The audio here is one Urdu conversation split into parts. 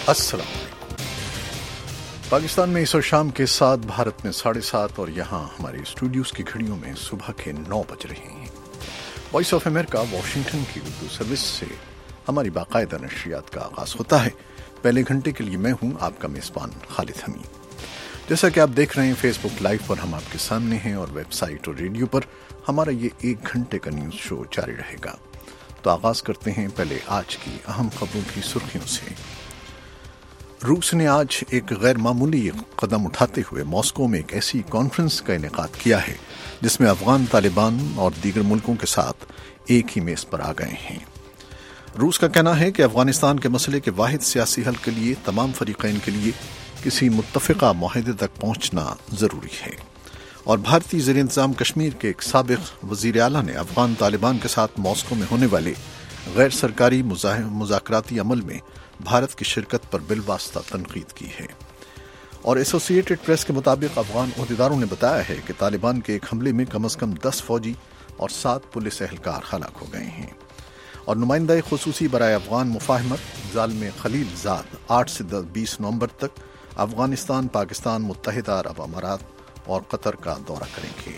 السلام علیکم۔ پاکستان میں اس وقت شام کے 7، بھارت میں 7:30 اور یہاں ہمارے اسٹوڈیوز کی گھڑیوں میں صبح کے 9 بج رہے ہیں۔ وائس آف امریکہ واشنگٹن کی اردو سروس سے ہماری باقاعدہ نشریات کا آغاز ہوتا ہے۔ پہلے گھنٹے کے لیے میں ہوں آپ کا میزبان خالد حمید۔ جیسا کہ آپ دیکھ رہے ہیں فیس بک لائیو پر ہم آپ کے سامنے ہیں، اور ویب سائٹ اور ریڈیو پر ہمارا یہ 1 گھنٹے کا نیوز شو جاری رہے گا۔ تو آغاز کرتے ہیں پہلے آج کی اہم خبروں کی سرخیوں سے۔ روس نے آج ایک غیر معمولی قدم اٹھاتے ہوئے ماسکو میں ایک ایسی کانفرنس کا انعقاد کیا ہے جس میں افغان طالبان اور دیگر ملکوں کے ساتھ ایک ہی میز پر آ گئے ہیں۔ روس کا کہنا ہے کہ افغانستان کے مسئلے کے واحد سیاسی حل کے لیے تمام فریقین کے لیے کسی متفقہ معاہدے تک پہنچنا ضروری ہے، اور بھارتی زیر انتظام کشمیر کے ایک سابق وزیر اعلیٰ نے افغان طالبان کے ساتھ ماسکو میں ہونے والے غیر سرکاری مذاکراتی عمل میں بھارت کی شرکت پر بالواسطہ تنقید کی ہے۔ اور ایسوسی ایٹڈ پریس کے مطابق افغان عہدیداروں نے بتایا ہے کہ طالبان کے ایک حملے میں کم از کم 10 فوجی اور 7 پولیس اہلکار ہلاک ہو گئے ہیں۔ اور نمائندہ خصوصی برائے افغان مفاہمت زالم خلیل زاد 8 سے 20 نومبر تک افغانستان، پاکستان، متحدہ عرب امارات اور قطر کا دورہ کریں گے۔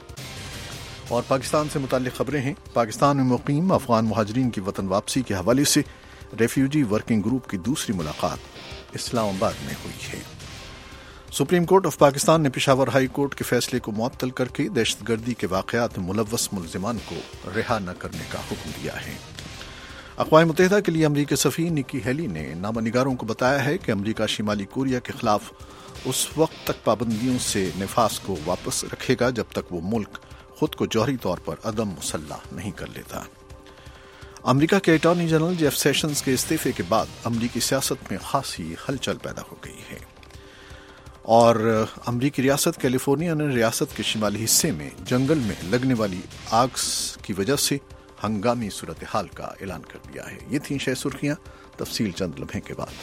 اور پاکستان سے متعلق خبریں ہیں۔ پاکستان میں مقیم افغان مہاجرین کی وطن واپسی کے حوالے سے ریفیوجی ورکنگ گروپ کی دوسری ملاقات اسلام آباد میں ہوئی ہے۔ سپریم کورٹ آف پاکستان نے پشاور ہائی کورٹ کے فیصلے کو معطل کر کے دہشت گردی کے واقعات میں ملوث ملزمان کو رہا نہ کرنے کا حکم دیا ہے۔ اقوام متحدہ کے لیے امریکی سفیر نکی ہیلی نے نامہ نگاروں کو بتایا ہے کہ امریکہ شمالی کوریا کے خلاف اس وقت تک پابندیوں سے نفاذ کو واپس رکھے گا جب تک وہ ملک خود کو جوہری طور پر عدم مسلح نہیں کر لیتا۔ امریکہ کے اٹارنی جنرل جیف سیشنز کے استعفے کے بعد امریکی سیاست میں خاصی ہلچل پیدا ہو گئی ہے، اور امریکی ریاست کیلیفورنیا نے ریاست کے شمالی حصے میں جنگل میں لگنے والی آگ کی وجہ سے ہنگامی صورتحال کا اعلان کر دیا ہے۔ یہ تھیں 6 سرخیاں، تفصیل چند لمحے کے بعد۔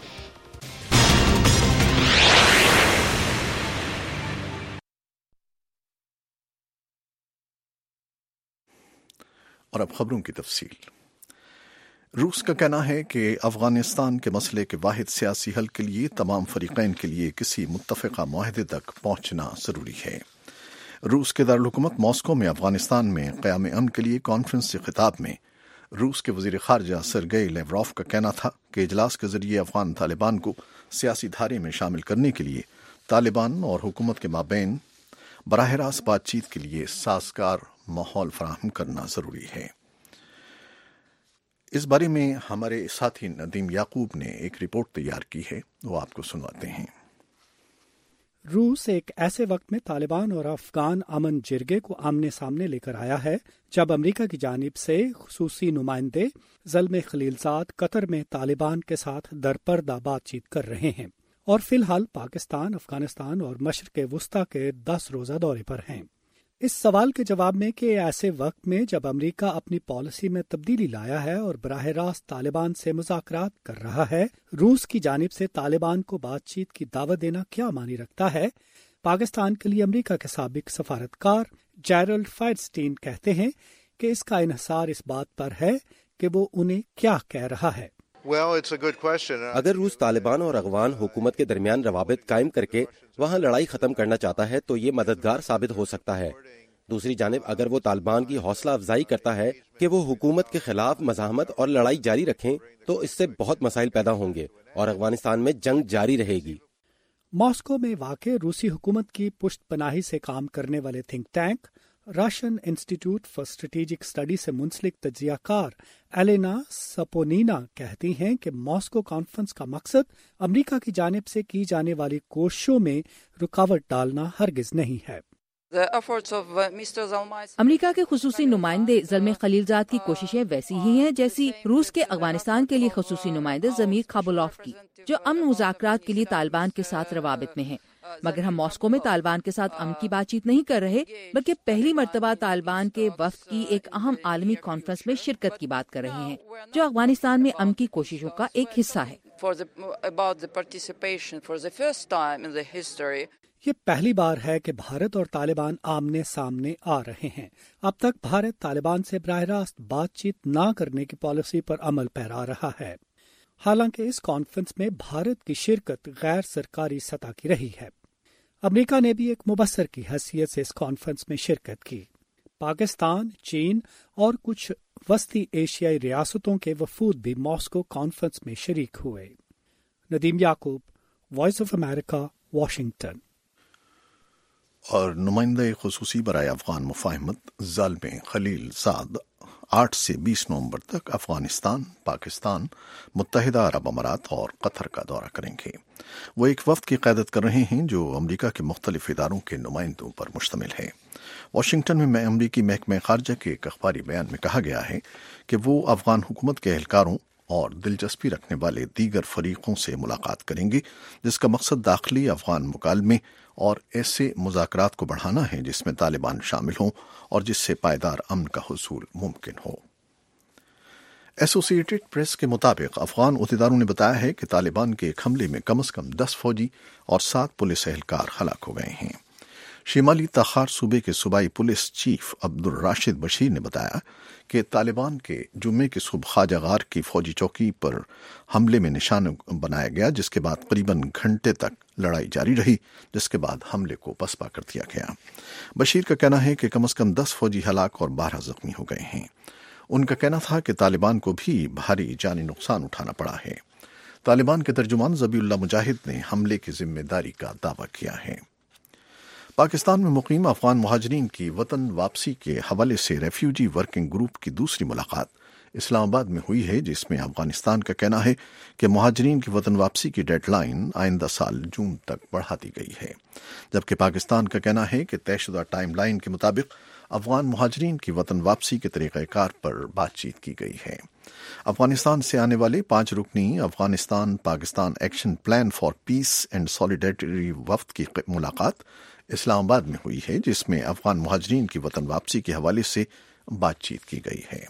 اور اب خبروں کی تفصیل۔ روس کا کہنا ہے کہ افغانستان کے مسئلے کے واحد سیاسی حل کے لیے تمام فریقین کے لیے کسی متفقہ معاہدے تک پہنچنا ضروری ہے۔ روس کے دارالحکومت ماسکو میں افغانستان میں قیام امن کے لیے کانفرنس سے خطاب میں روس کے وزیر خارجہ سرگئی لیوروف کا کہنا تھا کہ اجلاس کے ذریعے افغان طالبان کو سیاسی دھارے میں شامل کرنے کے لیے طالبان اور حکومت کے مابین براہ راست بات چیت کے لیے سازگار ماحول فراہم کرنا ضروری ہے۔ اس بارے میں ہمارے ساتھی ندیم یعقوب نے ایک رپورٹ تیار کی ہے، وہ آپ کو سنواتے ہیں۔ روس ایک ایسے وقت میں طالبان اور افغان امن جرگے کو آمنے سامنے لے کر آیا ہے جب امریکہ کی جانب سے خصوصی نمائندے زلم خلیلزاد قطر میں طالبان کے ساتھ درپردہ بات چیت کر رہے ہیں، اور فی الحال پاکستان، افغانستان اور مشرق وسطی کے 10 روزہ دورے پر ہیں۔ اس سوال کے جواب میں کہ ایسے وقت میں جب امریکہ اپنی پالیسی میں تبدیلی لایا ہے اور براہ راست طالبان سے مذاکرات کر رہا ہے، روس کی جانب سے طالبان کو بات چیت کی دعوت دینا کیا معنی رکھتا ہے، پاکستان کے لیے امریکہ کے سابق سفارتکار جیرلڈ فائرسٹین کہتے ہیں کہ اس کا انحصار اس بات پر ہے کہ وہ انہیں کیا کہہ رہا ہے۔ اگر روس طالبان اور افغان حکومت کے درمیان روابط قائم کر کے وہاں لڑائی ختم کرنا چاہتا ہے تو یہ مددگار ثابت ہو سکتا ہے۔ دوسری جانب اگر وہ طالبان کی حوصلہ افزائی کرتا ہے کہ وہ حکومت کے خلاف مزاحمت اور لڑائی جاری رکھیں تو اس سے بہت مسائل پیدا ہوں گے اور افغانستان میں جنگ جاری رہے گی۔ ماسکو میں واقع روسی حکومت کی پشت پناہی سے کام کرنے والے think tank Russian institute for strategic study سے منسلک تجزیہ کار ایلینا سپونینا کہتی ہیں کہ ماسکو کانفرنس کا مقصد امریکہ کی جانب سے کی جانے والی کوششوں میں رکاوٹ ڈالنا ہرگز نہیں ہے۔ امریکہ کے خصوصی نمائندے زلم خلیلزاد کی کوششیں ویسی ہی ہیں جیسی روس کے افغانستان کے لیے خصوصی نمائندے ضمیر خابولوف کی، جو امن مذاکرات کے لیے طالبان کے ساتھ روابط میں ہیں۔ مگر ہم ماسکو میں طالبان کے ساتھ امن کی بات چیت نہیں کر رہے، بلکہ پہلی مرتبہ طالبان کے وفد کی ایک اہم عالمی کانفرنس میں شرکت کی بات کر رہے ہیں، جو افغانستان میں امن کی کوششوں کا ایک حصہ ہے۔ یہ پہلی بار ہے کہ بھارت اور طالبان آمنے سامنے آ رہے ہیں۔ اب تک بھارت طالبان سے براہ راست بات چیت نہ کرنے کی پالیسی پر عمل پیرا رہا ہے۔ حالانکہ اس کانفرنس میں بھارت کی شرکت غیر سرکاری سطح کی رہی ہے۔ امریکہ نے بھی ایک مبصر کی حیثیت سے اس کانفرنس میں شرکت کی۔ پاکستان، چین اور کچھ وسطی ایشیائی ریاستوں کے وفود بھی ماسکو کانفرنس میں شریک ہوئے۔ Nadeem Yaqoob, voice of America, Washington. اور نمائندہ خصوصی برائے افغان مفاہمت زلمے خلیل زاد 8 سے 20 نومبر تک افغانستان، پاکستان، متحدہ عرب امارات اور قطر کا دورہ کریں گے۔ وہ ایک وفد کی قیادت کر رہے ہیں جو امریکہ کے مختلف اداروں کے نمائندوں پر مشتمل ہے۔ واشنگٹن میں امریکی محکمہ خارجہ کے ایک اخباری بیان میں کہا گیا ہے کہ وہ افغان حکومت کے اہلکاروں اور دلچسپی رکھنے والے دیگر فریقوں سے ملاقات کریں گے، جس کا مقصد داخلی افغان مکالمے اور ایسے مذاکرات کو بڑھانا ہے جس میں طالبان شامل ہوں اور جس سے پائیدار امن کا حصول ممکن ہو۔ ایسوسی ایٹڈ پریس کے مطابق افغان عہدیداروں نے بتایا ہے کہ طالبان کے ایک حملے میں کم از کم 10 فوجی اور 7 پولیس اہلکار ہلاک ہو گئے ہیں۔ شمالی تخار صوبے کے صوبائی پولیس چیف عبدالراشد بشیر نے بتایا کہ طالبان کے جمعے کی صبح خواجہ غار کی فوجی چوکی پر حملے میں نشانہ بنایا گیا، جس کے بعد قریباً گھنٹے تک لڑائی جاری رہی، جس کے بعد حملے کو پسپا کر دیا گیا۔ بشیر کا کہنا ہے کہ کم از کم 10 فوجی ہلاک اور 12 زخمی ہو گئے ہیں۔ ان کا کہنا تھا کہ طالبان کو بھی بھاری جانی نقصان اٹھانا پڑا ہے۔ طالبان کے ترجمان ذبیح اللہ مجاہد نے حملے کی ذمہ داری کا دعویٰ کیا ہے۔ پاکستان میں مقیم افغان مہاجرین کی وطن واپسی کے حوالے سے ریفیوجی ورکنگ گروپ کی دوسری ملاقات اسلام آباد میں ہوئی ہے، جس میں افغانستان کا کہنا ہے کہ مہاجرین کی وطن واپسی کی ڈیڈ لائن آئندہ سال جون تک بڑھا دی گئی ہے، جبکہ پاکستان کا کہنا ہے کہ طے شدہ ٹائم لائن کے مطابق افغان مہاجرین کی وطن واپسی کے طریقہ کار پر بات چیت کی گئی ہے۔ افغانستان سے آنے والے 5 رکنی Afghanistan Pakistan action plan for peace and solidarity وفد کی ملاقات اسلام آباد میں ہوئی ہے، جس میں افغان مہاجرین کی وطن واپسی کے حوالے سے بات چیت کی گئی ہے۔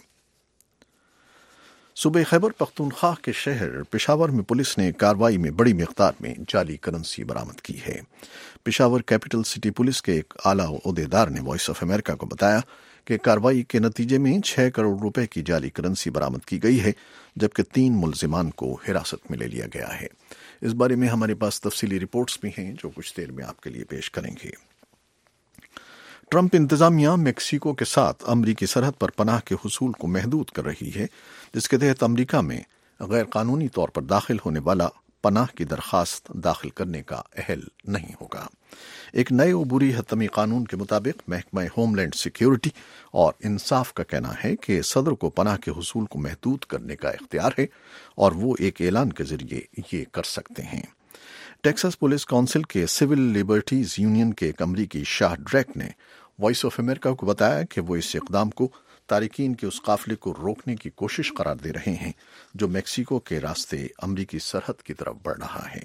صوبہ خیبر پختونخوا کے شہر پشاور میں پولیس نے کارروائی میں بڑی مقدار میں جعلی کرنسی برآمد کی ہے۔ پشاور کیپٹل سٹی پولیس کے ایک اعلیٰ عہدیدار نے وائس آف امریکہ کو بتایا کہ کارروائی کے نتیجے میں 6 کروڑ روپے کی جعلی کرنسی برآمد کی گئی ہے، جبکہ 3 ملزمان کو حراست میں لے لیا گیا ہے۔ اس بارے میں ہمارے پاس تفصیلی رپورٹس بھی ہیں جو کچھ دیر میں آپ کے لیے پیش کریں گے۔ ٹرمپ انتظامیہ میکسیکو کے ساتھ امریکی سرحد پر پناہ کے حصول کو محدود کر رہی ہے، جس کے تحت امریکہ میں غیر قانونی طور پر داخل ہونے والا پناہ کی درخواست داخل کرنے کا اہل نہیں ہوگا۔ ایک نئے عبوری حتمی قانون کے مطابق محکمہ ہوم لینڈ سیکیورٹی اور انصاف کا کہنا ہے کہ صدر کو پناہ کے حصول کو محدود کرنے کا اختیار ہے اور وہ ایک اعلان کے ذریعے یہ کر سکتے ہیں۔ ٹیکساس پولیس کونسل کے سول لبرٹیز یونین کے ایک امریکی شاہ ڈریک نے وائس آف امریکہ کو بتایا کہ وہ اس اقدام کو تارکین کے اس قافلے کو روکنے کی کوشش قرار دے رہے ہیں جو میکسیکو کے راستے امریکی سرحد کی طرف بڑھ رہا ہے۔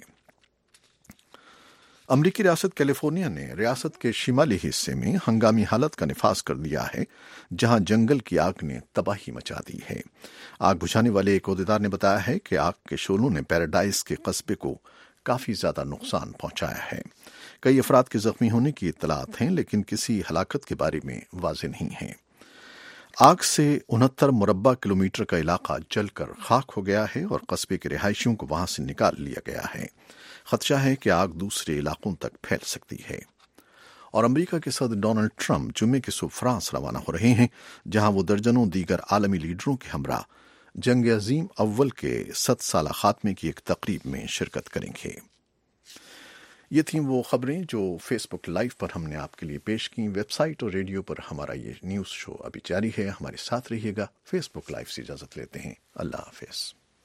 امریکی ریاست کیلیفورنیا نے ریاست کے شمالی حصے میں ہنگامی حالت کا نفاذ کر دیا ہے، جہاں جنگل کی آگ نے تباہی مچا دی ہے۔ آگ بجھانے والے ایک عہدیدار نے بتایا ہے کہ آگ کے شعلوں نے پیراڈائز کے قصبے کو کافی زیادہ نقصان پہنچایا ہے۔ کئی افراد کے زخمی ہونے کی اطلاعات ہیں، لیکن کسی ہلاکت کے بارے میں واضح نہیں ہے۔ آگ سے 69 مربع کلومیٹر کا علاقہ جل کر خاک ہو گیا ہے اور قصبے کے رہائشیوں کو وہاں سے نکال لیا گیا ہے۔ خدشہ ہے کہ آگ دوسرے علاقوں تک پھیل سکتی ہے۔ اور امریکہ کے صدر ڈونلڈ ٹرمپ جمعے کی صبح فرانس روانہ ہو رہے ہیں، جہاں وہ درجنوں دیگر عالمی لیڈروں کے ہمراہ جنگ عظیم اول کے 100 سالہ خاتمے کی ایک تقریب میں شرکت کریں گے۔ یہ تھیں وہ خبریں جو فیس بک لائیو پر ہم نے آپ کے لیے پیش کی۔ ویب سائٹ اور ریڈیو پر ہمارا یہ نیوز شو ابھی جاری ہے، ہمارے ساتھ رہیے گا۔ فیس بک لائیو سے اجازت لیتے ہیں، اللہ حافظ۔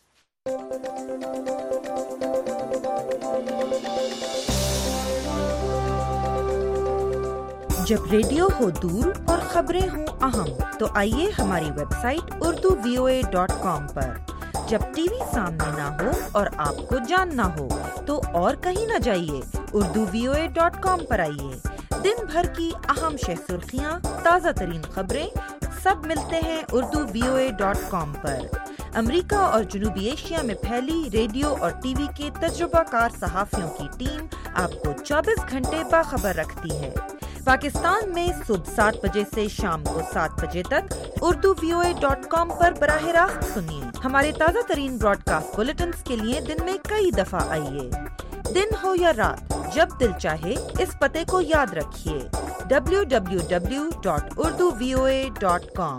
جب ریڈیو ہو دور اور خبریں ہوں اہم تو آئیے ہماری ویب سائٹ urduvoa.com پر۔ جب ٹی وی سامنے نہ ہو اور آپ کو جاننا ہو تو اور کہیں نہ جائیے، urduvoa.com پر آئیے۔ دن بھر کی اہم شہ سرخیاں، تازہ ترین خبریں سب ملتے ہیں urduvoa.com پر۔ امریکہ اور جنوبی ایشیا میں پھیلی ریڈیو اور ٹی وی کے تجربہ کار صحافیوں کی ٹیم آپ کو 24 گھنٹے باخبر رکھتی ہے۔ پاکستان میں صبح 7 بجے سے شام کو 7 بجے تک urduvoa.com پر براہ راست سنیے۔ ہمارے تازہ ترین براڈ کاسٹ بلیٹنز کے لیے دن میں کئی دفعہ آئیے. دن ہو یا رات، جب دل چاہے اس پتے کو یاد رکھیے: www.urduvoa.com.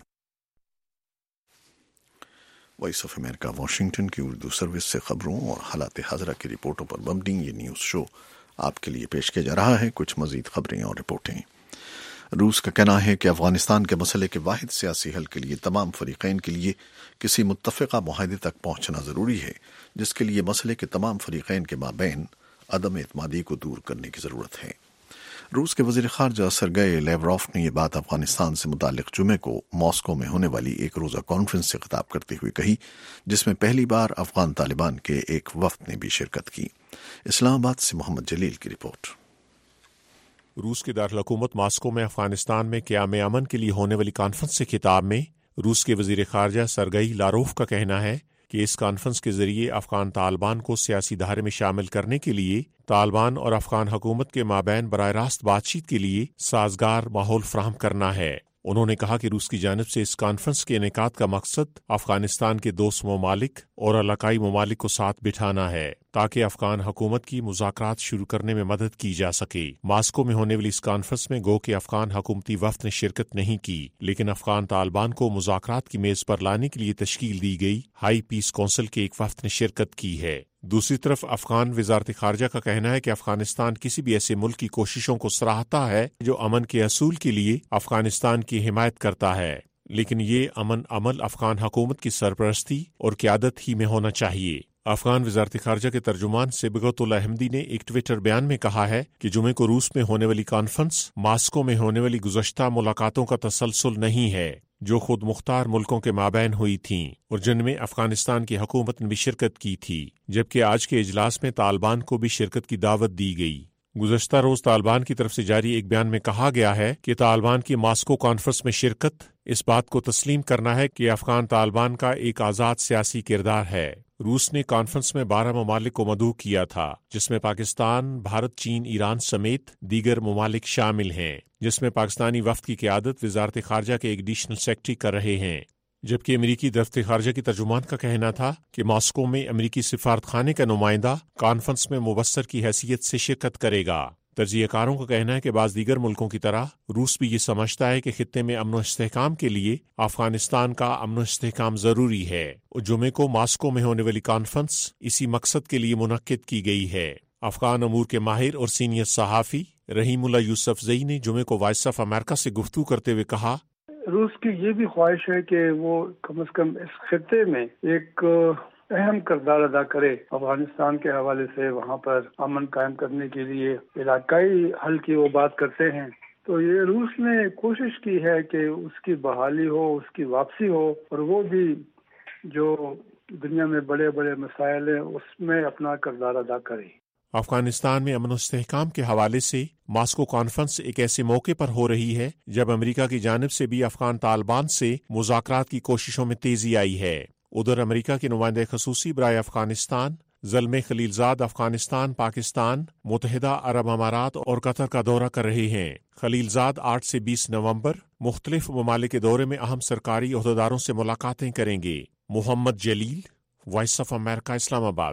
Voice of America Washington کی اردو سروس سے خبروں اور حالات حاضرہ کی رپورٹوں پر مبنی یہ نیوز شو آپ کے لیے پیش کیا جا رہا ہے. کچھ مزید خبریں اور رپورٹیں. روس کا کہنا ہے کہ افغانستان کے مسئلے کے واحد سیاسی حل کے لیے تمام فریقین کے لیے کسی متفقہ معاہدے تک پہنچنا ضروری ہے، جس کے لیے مسئلے کے تمام فریقین کے مابین عدم اعتمادی کو دور کرنے کی ضرورت ہے. روس کے وزیر خارجہ سرگئی لیوروف نے یہ بات افغانستان سے متعلق جمعے کو ماسکو میں ہونے والی ایک روزہ کانفرنس سے خطاب کرتے ہوئے کہی، جس میں پہلی بار افغان طالبان کے ایک وفد نے بھی شرکت کی. اسلام آباد سے محمد جلیل کی رپورٹ. روس کے دارالحکومت ماسکو میں افغانستان میں قیام امن کے لیے ہونے والی کانفرنس سے خطاب میں روس کے وزیر خارجہ سرگئی لاروف کا کہنا ہے کہ اس کانفرنس کے ذریعے افغان طالبان کو سیاسی دھارے میں شامل کرنے کے لیے طالبان اور افغان حکومت کے مابین براہ راست بات چیت کے لیے سازگار ماحول فراہم کرنا ہے. انہوں نے کہا کہ روس کی جانب سے اس کانفرنس کے انعقاد کا مقصد افغانستان کے دوست ممالک اور علاقائی ممالک کو ساتھ بٹھانا ہے تاکہ افغان حکومت کی مذاکرات شروع کرنے میں مدد کی جا سکے. ماسکو میں ہونے والی اس کانفرنس میں گو کہ افغان حکومتی وفد نے شرکت نہیں کی، لیکن افغان طالبان کو مذاکرات کی میز پر لانے کے لیے تشکیل دی گئی ہائی پیس کونسل کے ایک وفد نے شرکت کی ہے. دوسری طرف افغان وزارت خارجہ کا کہنا ہے کہ افغانستان کسی بھی ایسے ملک کی کوششوں کو سراہتا ہے جو امن کے اصول کے لیے افغانستان کی حمایت کرتا ہے، لیکن یہ امن عمل افغان حکومت کی سرپرستی اور قیادت ہی میں ہونا چاہیے. افغان وزارت خارجہ کے ترجمان صبغت اللہ احمدی نے ایک ٹویٹر بیان میں کہا ہے کہ جمعے کو روس میں ہونے والی کانفرنس ماسکو میں ہونے والی گزشتہ ملاقاتوں کا تسلسل نہیں ہے جو خود مختار ملکوں کے مابین ہوئی تھیں اور جن میں افغانستان کی حکومت نے بھی شرکت کی تھی، جبکہ آج کے اجلاس میں طالبان کو بھی شرکت کی دعوت دی گئی. گزشتہ روز طالبان کی طرف سے جاری ایک بیان میں کہا گیا ہے کہ طالبان کی ماسکو کانفرنس میں شرکت اس بات کو تسلیم کرنا ہے کہ افغان طالبان کا ایک آزاد سیاسی کردار ہے. روس نے کانفرنس میں 12 ممالک کو مدعو کیا تھا، جس میں پاکستان، بھارت، چین، ایران سمیت دیگر ممالک شامل ہیں، جس میں پاکستانی وفد کی قیادت وزارت خارجہ کے ایڈیشنل سیکرٹری کر رہے ہیں، جبکہ امریکی دفتر خارجہ کی ترجمان کا کہنا تھا کہ ماسکو میں امریکی سفارت خانے کا نمائندہ کانفرنس میں مبصر کی حیثیت سے شرکت کرے گا. تجزیہ کاروں کا کہنا ہے کہ بعض دیگر ملکوں کی طرح روس بھی یہ سمجھتا ہے کہ خطے میں امن و استحکام کے لیے افغانستان کا امن و استحکام ضروری ہے اور جمعے کو ماسکو میں ہونے والی کانفرنس اسی مقصد کے لیے منعقد کی گئی ہے. افغان امور کے ماہر اور سینئر صحافی رحیم اللہ یوسفزئی نے جمعے کو وائس آف امریکہ سے گفتگو کرتے ہوئے کہا، روس کی یہ بھی خواہش ہے کہ وہ کم از کم اس خطے میں ایک اہم کردار ادا کرے افغانستان کے حوالے سے. وہاں پر امن قائم کرنے کے لیے علاقائی حل کی وہ بات کرتے ہیں، تو یہ روس نے کوشش کی ہے کہ اس کی بحالی ہو، اس کی واپسی ہو، اور وہ بھی جو دنیا میں بڑے بڑے مسائل ہیں اس میں اپنا کردار ادا کرے. افغانستان میں امن و استحکام کے حوالے سے ماسکو کانفرنس ایک ایسے موقع پر ہو رہی ہے جب امریکہ کی جانب سے بھی افغان طالبان سے مذاکرات کی کوششوں میں تیزی آئی ہے. ادھر امریکہ کے نمائندہ خصوصی برائے افغانستان زلمے خلیلزاد افغانستان، پاکستان، متحدہ عرب امارات اور قطر کا دورہ کر رہے ہیں. خلیلزاد 8 سے 20 نومبر مختلف ممالک کے دورے میں اہم سرکاری عہدیداروں سے ملاقاتیں کریں گے. محمد جلیل، وائس آف امریکہ، اسلام آباد.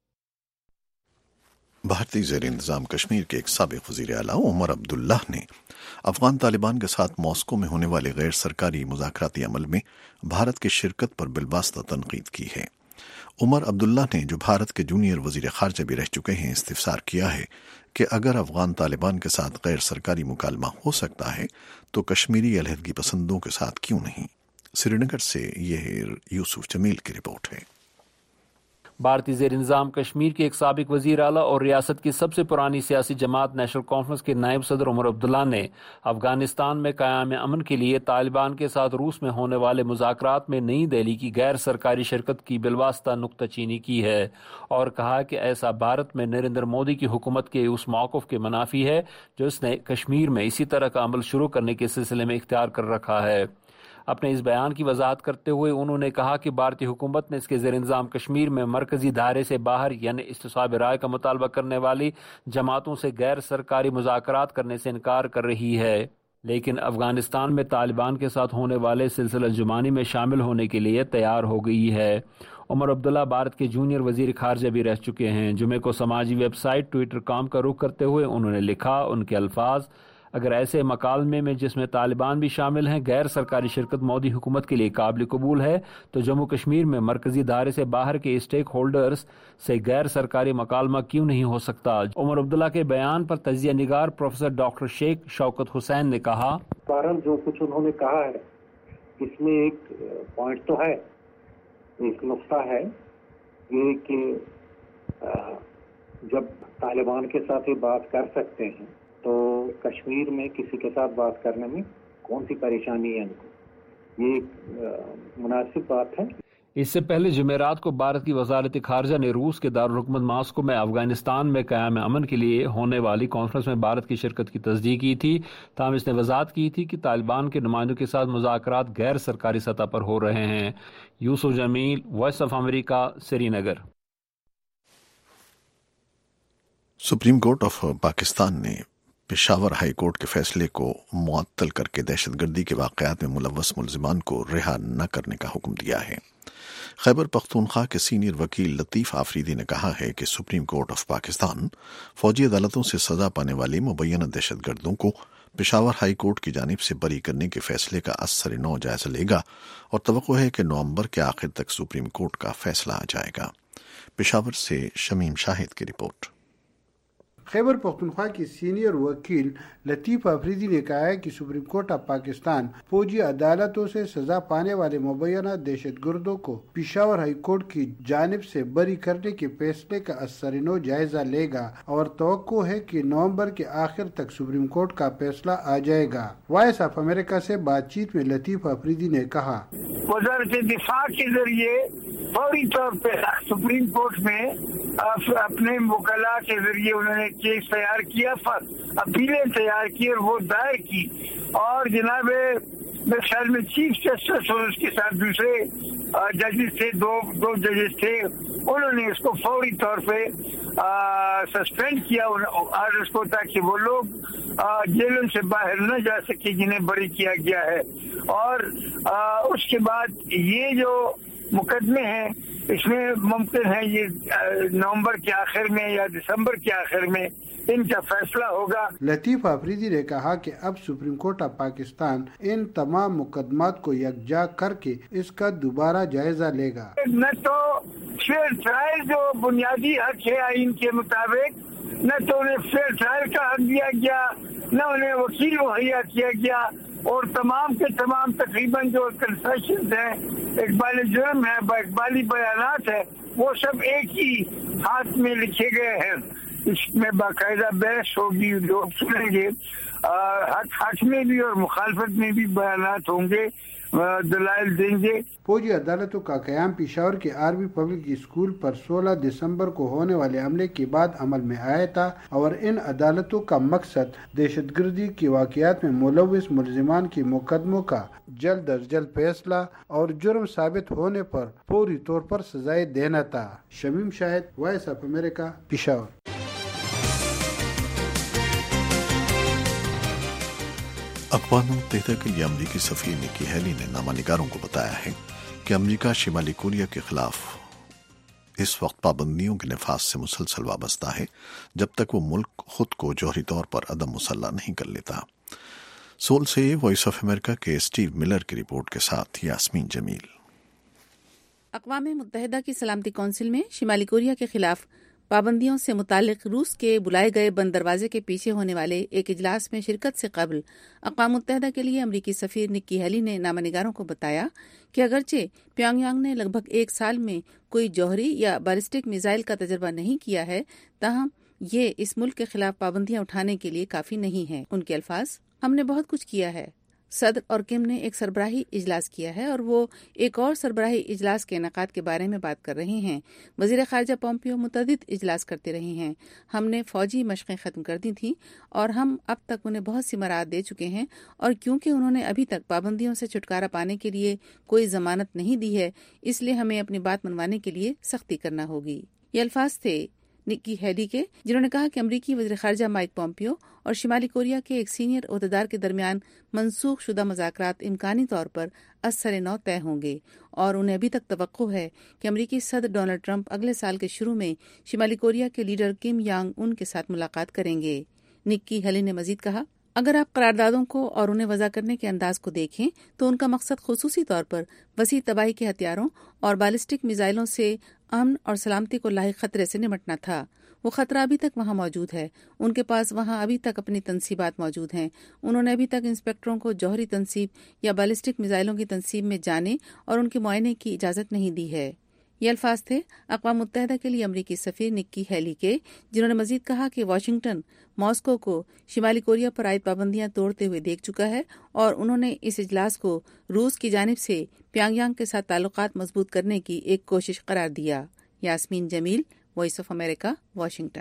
بھارتی زیر انتظام کشمیر کے ایک سابق وزیر اعلیٰ عمر عبداللہ نے افغان طالبان کے ساتھ ماسکو میں ہونے والے غیر سرکاری مذاکراتی عمل میں بھارت کی شرکت پر بالواسطہ تنقید کی ہے. عمر عبداللہ نے، جو بھارت کے جونیئر وزیر خارجہ بھی رہ چکے ہیں، استفسار کیا ہے کہ اگر افغان طالبان کے ساتھ غیر سرکاری مکالمہ ہو سکتا ہے تو کشمیری علیحدگی پسندوں کے ساتھ کیوں نہیں. سری نگر سے یہ یوسف جمیل کی رپورٹ ہے. بھارتی زیر انتظام کشمیر کے ایک سابق وزیر اعلیٰ اور ریاست کی سب سے پرانی سیاسی جماعت نیشنل کانفرنس کے نائب صدر عمر عبداللہ نے افغانستان میں قیام امن کے لیے طالبان کے ساتھ روس میں ہونے والے مذاکرات میں نئی دہلی کی غیر سرکاری شرکت کی بالواسطہ نکتہ چینی کی ہے اور کہا کہ ایسا بھارت میں نریندر مودی کی حکومت کے اس موقف کے منافی ہے جو اس نے کشمیر میں اسی طرح کا عمل شروع کرنے کے سلسلے میں اختیار کر رکھا ہے. اپنے اس بیان کی وضاحت کرتے ہوئے انہوں نے کہا کہ بھارتی حکومت نے اس کے زیر انتظام کشمیر میں مرکزی دائرے سے باہر یعنی استصواب رائے کا مطالبہ کرنے والی جماعتوں سے غیر سرکاری مذاکرات کرنے سے انکار کر رہی ہے، لیکن افغانستان میں طالبان کے ساتھ ہونے والے سلسلہ جمانی میں شامل ہونے کے لیے تیار ہو گئی ہے۔ عمر عبداللہ بھارت کے جونیئر وزیر خارجہ بھی رہ چکے ہیں۔ جمعے کو سماجی ویب سائٹ ٹویٹر کام کا رخ کرتے ہوئے انہوں نے لکھا، ان کے الفاظ، اگر ایسے مکالمے میں جس میں طالبان بھی شامل ہیں غیر سرکاری شرکت مودی حکومت کے لیے قابل قبول ہے تو جموں کشمیر میں مرکزی دائرے سے باہر کے اسٹیک ہولڈرز سے غیر سرکاری مکالمہ کیوں نہیں ہو سکتا؟ عمر عبداللہ کے بیان پر تجزیہ نگار پروفیسر ڈاکٹر شیخ شوکت حسین نے کہا، بہرحال جو کچھ انہوں نے کہا ہے اس میں ایک پوائنٹ تو ہے، ایک نقطہ ہے یہ کہ جب طالبان کے ساتھ یہ بات کر سکتے ہیں تو کشمیر میں کسی کے ساتھ بات کرنے میں کون سی پریشانی ہے ان کو، یہ ایک مناسب بات ہے۔ اس سے پہلے جمعرات کو بھارت کی وزارت خارجہ نے روس کے دارالحکومت ماسکو میں افغانستان میں قیام امن کے لیے ہونے والی کانفرنس میں بھارت کی شرکت کی تصدیق کی تھی، تاہم اس نے وضاحت کی تھی کہ طالبان کے نمائندوں کے ساتھ مذاکرات غیر سرکاری سطح پر ہو رہے ہیں۔ Yousuf Jameel, voice of America, Srinagar. Supreme court of Pakistan نے پشاور ہائی کورٹ کے فیصلے کو معطل کر کے دہشت گردی کے واقعات میں ملوث ملزمان کو رہا نہ کرنے کا حکم دیا ہے۔ خیبر پختونخوا کے سینئر وکیل لطیف آفریدی نے کہا ہے کہ سپریم کورٹ آف پاکستان فوجی عدالتوں سے سزا پانے والی مبینہ دہشت گردوں کو پشاور ہائی کورٹ کی جانب سے بری کرنے کے فیصلے کا اثر نو جائزہ لے گا اور توقع ہے کہ نومبر کے آخر تک سپریم کورٹ کا فیصلہ آ جائے گا۔ پشاور سے شمیم شاہد کی رپورٹ۔ خیبر پختونخوا کے سینئر وکیل لطیف آفریدی نے کہا ہے کہ سپریم کورٹ آف پاکستان فوجی عدالتوں سے سزا پانے والے مبینہ دہشت گردوں کو پشاور ہائی کورٹ کی جانب سے بری کرنے کے فیصلے کا اثر نو جائزہ لے گا اور توقع ہے کہ نومبر کے آخر تک سپریم کورٹ کا فیصلہ آ جائے گا۔ وائس آف امریکہ سے بات چیت میں لطیف آفریدی نے کہا، وزارت دفاع کے ذریعے فوری طور پہ سپریم کورٹ میں اپنے وکلاء کے ذریعے انہوں نے کیس تیار کیا، اپیلیں تیار کی اور وہ دائر کی، اور جناب میرے خیال میں چیف جسٹس اور اس کے ساتھ دوسرے ججز تھے، دو ججز تھے، انہوں نے اس کو فوری طور پہ سسپینڈ کیا آرڈرز کو، تاکہ وہ لوگ جیلوں سے باہر نہ جا سکے جنہیں بری کیا گیا ہے۔ اور اس کے بعد یہ جو مقدمے ہیں اس میں ممکن ہے یہ نومبر کے آخر میں یا دسمبر کے آخر میں ان کا فیصلہ ہوگا۔ لطیف آفریدی نے کہا کہ اب سپریم کورٹ آف پاکستان ان تمام مقدمات کو یکجا کر کے اس کا دوبارہ جائزہ لے گا۔ نہ تو فیئر ٹرائل جو بنیادی حق ہے آئین کے مطابق، نہ تو انہیں فیئر ٹرائل کا حق دیا گیا، نہ انہیں وکیل مہیا کیا گیا، اور تمام کے تمام تقریباً جو کنسیشنز ہیں، اقبال جرم ہے، اقبالی بیانات ہے، وہ سب ایک ہی ہاتھ میں لکھے گئے ہیں۔ اس میں باقاعدہ بحث ہوگی، لوگ سنیں گے، حق میں بھی اور مخالفت میں بھی بیانات ہوں گے، دلائل دیں گے۔ فوجی عدالتوں کا قیام پشاور کے آرمی پبلک اسکول پر 16 دسمبر کو ہونے والے حملے کے بعد عمل میں آیا تھا، اور ان عدالتوں کا مقصد دہشت گردی کے واقعات میں ملوث ملزمان کے مقدموں کا جلد از جلد فیصلہ اور جرم ثابت ہونے پر فوری طور پر سزائیں دینا تھا۔ Shamim Shahid, voice of America, Peshawar. اقوام متحدہ کے لیے امریکی سفیر نکی ہیلی نے نامہ نگاروں کو بتایا ہے کہ امریکہ شمالی کوریا کے خلاف اس وقت پابندیوں کے نفاذ سے مسلسل وابستہ ہے جب تک وہ ملک خود کو جوہری طور پر عدم مسلح نہیں کر لیتا۔ سول سے وائس آف امریکہ کے اسٹیو ملر کی رپورٹ کے ساتھ یاسمین جمیل۔ اقوام متحدہ کی سلامتی کونسل میں شمالی کوریا کے خلاف پابندیوں سے متعلق روس کے بلائے گئے بند دروازے کے پیچھے ہونے والے ایک اجلاس میں شرکت سے قبل اقوام متحدہ کے لیے امریکی سفیر نکی ہیلی نے نامہ نگاروں کو بتایا کہ اگرچہ پیونگ یانگ نے لگ بھگ 1 سال میں کوئی جوہری یا بیلسٹک میزائل کا تجربہ نہیں کیا ہے، تاہم یہ اس ملک کے خلاف پابندیاں اٹھانے کے لیے کافی نہیں ہے۔ ان کے الفاظ، ہم نے بہت کچھ کیا ہے۔ صدر اور کم نے ایک سربراہی اجلاس کیا ہے اور وہ ایک اور سربراہی اجلاس کے انعقاد کے بارے میں بات کر رہے ہیں۔ وزیر خارجہ پومپیو متعدد اجلاس کرتے رہے ہیں۔ ہم نے فوجی مشقیں ختم کر دی تھیں اور ہم اب تک انہیں بہت سی مراعات دے چکے ہیں، اور کیونکہ انہوں نے ابھی تک پابندیوں سے چھٹکارا پانے کے لیے کوئی ضمانت نہیں دی ہے، اس لیے ہمیں اپنی بات منوانے کے لیے سختی کرنا ہوگی۔ یہ الفاظ تھے نکی ہیلی کے، جنہوں نے کہا کہ امریکی وزیر خارجہ مائک پومپیو اور شمالی کوریا کے ایک سینئر عہدیدار کے درمیان منسوخ شدہ مذاکرات امکانی طور پر ازسر نو طے ہوں گے، اور انہیں ابھی تک توقع ہے کہ امریکی صدر ڈونلڈ ٹرمپ اگلے سال کے شروع میں شمالی کوریا کے لیڈر کم یانگ ان کے ساتھ ملاقات کریں گے۔ نکی ہیلی نے مزید کہا، اگر آپ قراردادوں کو اور انہیں وضع کرنے کے انداز کو دیکھیں تو ان کا مقصد خصوصی طور پر وسیع تباہی کے ہتھیاروں اور بالسٹک میزائلوں سے امن اور سلامتی کو لاحق خطرے سے نمٹنا تھا۔ وہ خطرہ ابھی تک وہاں موجود ہے، ان کے پاس وہاں ابھی تک اپنی تنصیبات موجود ہیں، انہوں نے ابھی تک انسپیکٹروں کو جوہری تنصیب یا بالسٹک میزائلوں کی تنصیب میں جانے اور ان کے معائنے کی اجازت نہیں دی ہے۔ یہ الفاظ تھے اقوام متحدہ کے لیے امریکی سفیر نکی ہیلی کے، جنہوں نے مزید کہا کہ واشنگٹن ماسکو کو شمالی کوریا پر عائد پابندیاں توڑتے ہوئے دیکھ چکا ہے، اور انہوں نے اس اجلاس کو روس کی جانب سے پیانگ یانگ کے ساتھ تعلقات مضبوط کرنے کی ایک کوشش قرار دیا۔ Yasmeen Jameel, voice of America, Washington.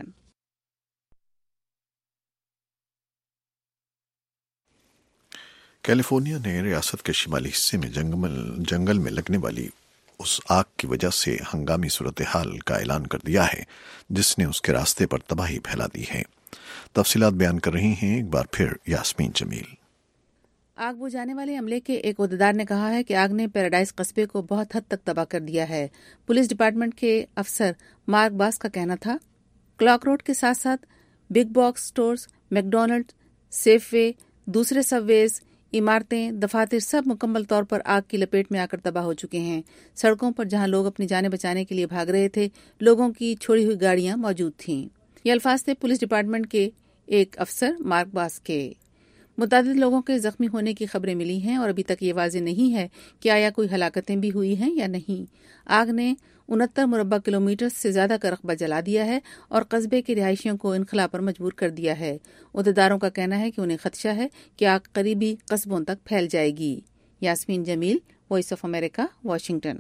California نے ریاست کے شمالی حصے میں جنگل میں لگنے والی اس آگ کی وجہ سے ہنگامی صورتحال کا اعلان کر دیا ہے جس نے اس کے راستے پر تباہی پھیلا دی ہے۔ تفصیلات بیان کر رہی ہیں ایک بار پھر یاسمین جمیل۔ آگ بجھانے والے عملے کے ایک عہدیدار نے کہا ہے کہ آگ نے پیراڈائز قصبے کو بہت حد تک تباہ کر دیا ہے۔ پولیس ڈپارٹمنٹ کے افسر مارک باس کا کہنا تھا، کلاک روڈ کے ساتھ ساتھ big box stores, McDonald, Safeway, دوسرے سب ویز، عمارتیں، دفاتر سب مکمل طور پر آگ کی لپیٹ میں آ کر تباہ ہو چکے ہیں۔ سڑکوں پر جہاں لوگ اپنی جانیں بچانے کے لیے بھاگ رہے تھے، لوگوں کی چھوڑی ہوئی گاڑیاں موجود تھیں۔ یہ الفاظ تھے پولیس ڈپارٹمنٹ کے ایک افسر مارک باس کے۔ متعدد لوگوں کے زخمی ہونے کی خبریں ملی ہیں اور ابھی تک یہ واضح نہیں ہے کہ آیا کوئی ہلاکتیں بھی ہوئی ہیں یا نہیں۔ آگ نے 69 مربع کلومیٹر سے زیادہ کا رقبہ جلا دیا ہے اور قصبے کے رہائشیوں کو انخلا پر مجبور کر دیا ہے۔ عہدیداروں کا کہنا ہے کہ انہیں خدشہ ہے کہ آگ قریبی قصبوں تک پھیل جائے گی۔ Yasmeen Jameel, voice of America, Washington.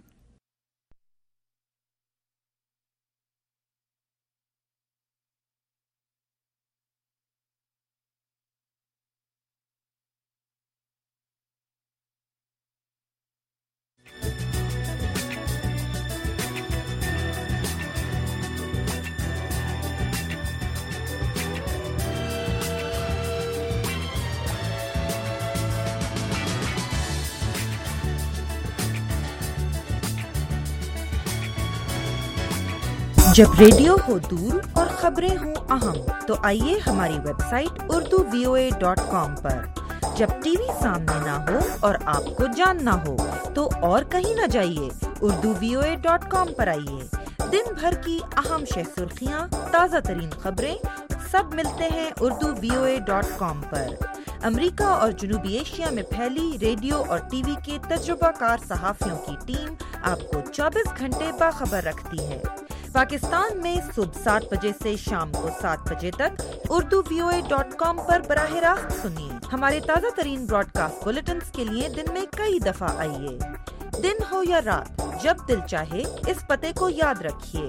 جب ریڈیو ہو دور اور خبریں ہوں اہم تو آئیے ہماری ویب سائٹ urduvoa.com پر۔ جب ٹی وی سامنے نہ ہو اور آپ کو جاننا ہو تو اور کہیں نہ جائیے، urduvoa.com پر آئیے۔ دن بھر کی اہم شہ سرخیاں، تازہ ترین خبریں سب ملتے ہیں urduvoa.com پر۔ امریکہ اور جنوبی ایشیا میں پھیلی ریڈیو اور ٹی وی کے تجربہ کار صحافیوں کی ٹیم آپ کو 24 گھنٹے باخبر رکھتی ہے۔ پاکستان میں صبح 7 بجے سے شام کو 7 بجے تک urduvoa.com پر براہ راست سنیے۔ ہمارے تازہ ترین براڈ کاسٹ بلیٹنز کے لیے دن میں کئی دفعہ آئیے۔ دن ہو یا رات، جب دل چاہے اس پتے کو یاد رکھیے،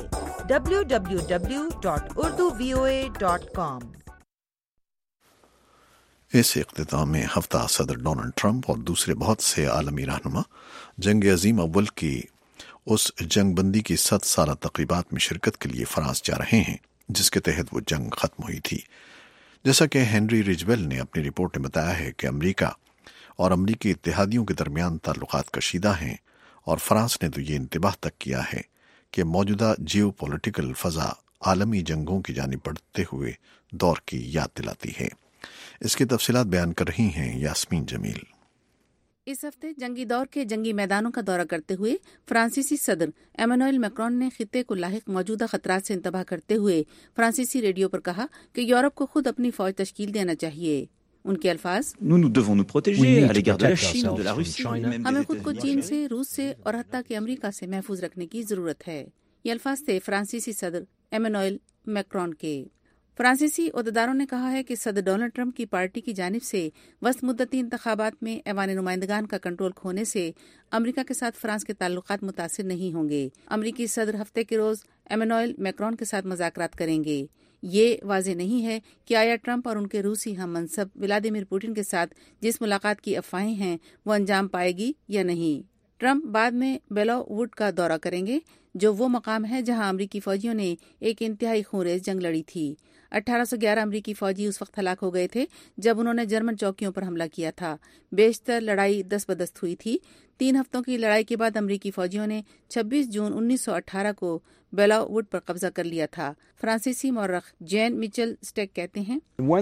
www.urduvoa.com۔ اس اختتام میں ہفتہ صدر ڈونلڈ ٹرمپ اور دوسرے بہت سے عالمی رہنما جنگ عظیم اول کی اس جنگ بندی کی 100 سالہ تقریبات میں شرکت کے لیے فرانس جا رہے ہیں جس کے تحت وہ جنگ ختم ہوئی تھی۔ جیسا کہ ہینری ریجویل نے اپنی رپورٹ میں بتایا ہے کہ امریکہ اور امریکی اتحادیوں کے درمیان تعلقات کشیدہ ہیں، اور فرانس نے تو یہ انتباہ تک کیا ہے کہ موجودہ جیو پولیٹیکل فضا عالمی جنگوں کی جانب بڑھتے ہوئے دور کی یاد دلاتی ہے۔ اس کی تفصیلات بیان کر رہی ہیں یاسمین جمیل۔ اس ہفتے جنگی دور کے جنگی میدانوں کا دورہ کرتے ہوئے فرانسیسی صدر ایمانوئل میکرون نے خطے کو لاحق موجودہ خطرات سے انتباہ کرتے ہوئے فرانسیسی ریڈیو پر کہا کہ یورپ کو خود اپنی فوج تشکیل دینا چاہیے۔ ان کے الفاظ، ہمیں خود کو چین سے، روس سے اور حتیٰ کہ امریکہ سے محفوظ رکھنے کی ضرورت ہے۔ یہ الفاظ تھے فرانسیسی صدر ایمانوئل میکرون کے۔ فرانسیسی عہدیداروں نے کہا ہے کہ صدر ڈونلڈ ٹرمپ کی پارٹی کی جانب سے وسط مدتی انتخابات میں ایوان نمائندگان کا کنٹرول کھونے سے امریکہ کے ساتھ فرانس کے تعلقات متاثر نہیں ہوں گے۔ امریکی صدر ہفتے کے روز ایمانوئل میکرون کے ساتھ مذاکرات کریں گے۔ یہ واضح نہیں ہے کہ آیا ٹرمپ اور ان کے روسی ہم منصب ولادیمیر پوٹن کے ساتھ جس ملاقات کی افواہیں ہیں وہ انجام پائے گی یا نہیں۔ ٹرمپ بعد میں بیلو ووڈ کا دورہ کریں گے جو وہ مقام ہے جہاں امریکی فوجیوں نے ایک انتہائی خونریز جنگ لڑی تھی۔ 1811 امریکی فوجی اس وقت ہلاک ہو گئے تھے جب انہوں نے جرمن چوکیوں پر حملہ کیا تھا۔ بیشتر لڑائی دست بدست ہوئی تھی۔ 3 ہفتوں کی لڑائی کے بعد امریکی فوجیوں نے 26 جون 1918 کو بیلاو ووڈ پر قبضہ کر لیا تھا۔ فرانسیسی مورخ جین میچل سٹیک کہتے ہیں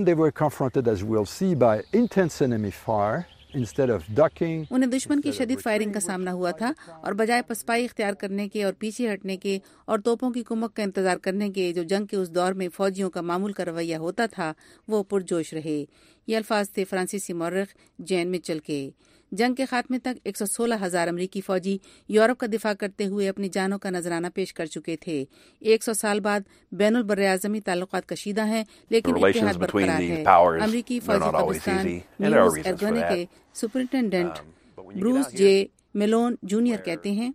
انہیں دشمن کی شدید فائرنگ کا سامنا ہوا تھا اور بجائے پسپائی اختیار کرنے کے اور پیچھے ہٹنے کے اور توپوں کی کمک کا انتظار کرنے کے جو جنگ کے اس دور میں فوجیوں کا معمول کا رویہ ہوتا تھا وہ پرجوش رہے۔ یہ الفاظ تھے فرانسیسی مورخ جین میچل کے۔ جنگ کے خاتمے تک 116,000 امریکی فوجی یورپ کا دفاع کرتے ہوئے اپنی جانوں کا نذرانہ پیش کر چکے تھے۔ 100 سال بعد بین البراعظمی تعلقات کشیدہ ہیں لیکن اتحاد برقرار ہے۔ امریکی فوجی قبرستان نیوز ایرگونے کے superintendent Bruce J Malone junior کہتے ہیں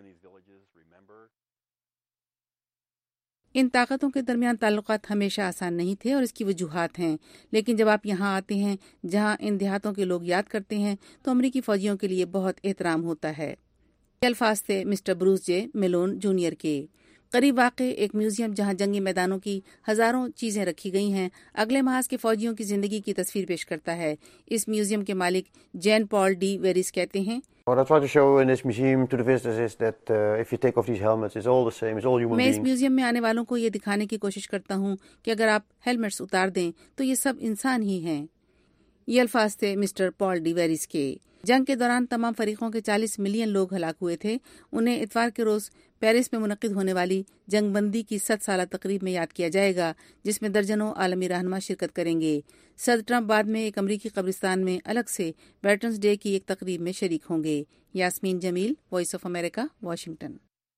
ان طاقتوں کے درمیان تعلقات ہمیشہ آسان نہیں تھے اور اس کی وجوہات ہیں، لیکن جب آپ یہاں آتے ہیں جہاں ان دیہاتوں کے لوگ یاد کرتے ہیں تو امریکی فوجیوں کے لیے بہت احترام ہوتا ہے۔ یہ الفاظ تھے mister Bruce J Malone junior کے۔ قریب واقع ایک میوزیم جہاں جنگی میدانوں کی ہزاروں چیزیں رکھی گئی ہیں اگلے محاذ کے فوجیوں کی زندگی کی تصویر پیش کرتا ہے۔ اس میوزیم کے مالک جین پال ڈی ویریس کہتے ہیں میں اس میوزیم میں آنے والوں کو یہ دکھانے کی کوشش کرتا ہوں کہ اگر آپ ہیلمٹس اتار دیں تو یہ سب انسان ہی ہیں۔ یہ الفاظ تھے مسٹر پال ڈی ویریس کے۔ جنگ کے دوران تمام فریقوں کے 40 ملین لوگ ہلاک ہوئے تھے۔ انہیں اتوار کے روز پیرس میں منعقد ہونے والی جنگ بندی کی 100 سالہ تقریب میں یاد کیا جائے گا جس میں درجنوں عالمی رہنما شرکت کریں گے۔ صدر ٹرمپ بعد میں ایک امریکی قبرستان میں الگ سے ویٹرنز ڈے کی ایک تقریب میں شریک ہوں گے۔ Yasmeen Jameel, voice of America, Washington.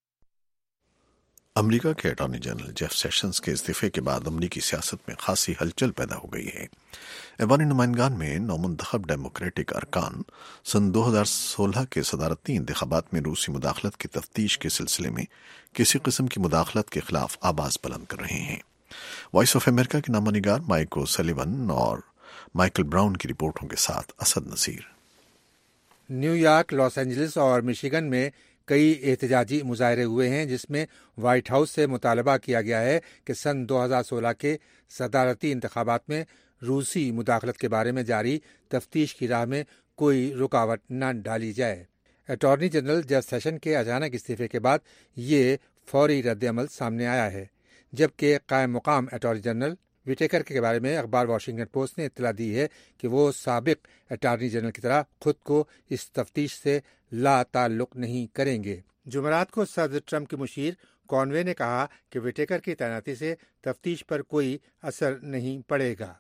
America کے اٹارنی جنرل جیف سیشنز کے استعفے کے بعد امریکی سیاست میں خاصی ہلچل پیدا ہو گئی ہے۔ ایوانی نمائندگان میں نومنتخب ڈیموکریٹک ارکان سن 2016 کے صدارتی انتخابات میں روسی مداخلت کی تفتیش کے سلسلے میں کسی قسم کی مداخلت کے خلاف آواز بلند کر رہے ہیں۔ وائس آف امریکہ کے نامہ نگار مائیکو سلیون اور مائیکل براؤن کی رپورٹوں کے ساتھ Asad Naseer. New York, Los Angeles اور مشیگن میں کئی احتجاجی مظاہرے ہوئے ہیں جس میں وائٹ ہاؤس سے مطالبہ کیا گیا ہے کہ سن 2016 کے صدارتی انتخابات میں روسی مداخلت کے بارے میں جاری تفتیش کی راہ میں کوئی رکاوٹ نہ ڈالی جائے۔ اٹارنی جنرل جیف سیشن کے اچانک استعفے کے بعد یہ فوری رد عمل سامنے آیا ہے، جبکہ قائم مقام اٹارنی جنرل وٹیکر کے بارے میں اخبار واشنگٹن پوسٹ نے اطلاع دی ہے کہ وہ سابق اٹارنی جنرل کی طرح خود کو اس تفتیش سے لا تعلق نہیں کریں گے۔ جمعرات کو صدر ٹرمپ کے مشیر کانوے نے کہا کہ وٹیکر کی تعیناتی سے تفتیش پر کوئی اثر نہیں پڑے گا۔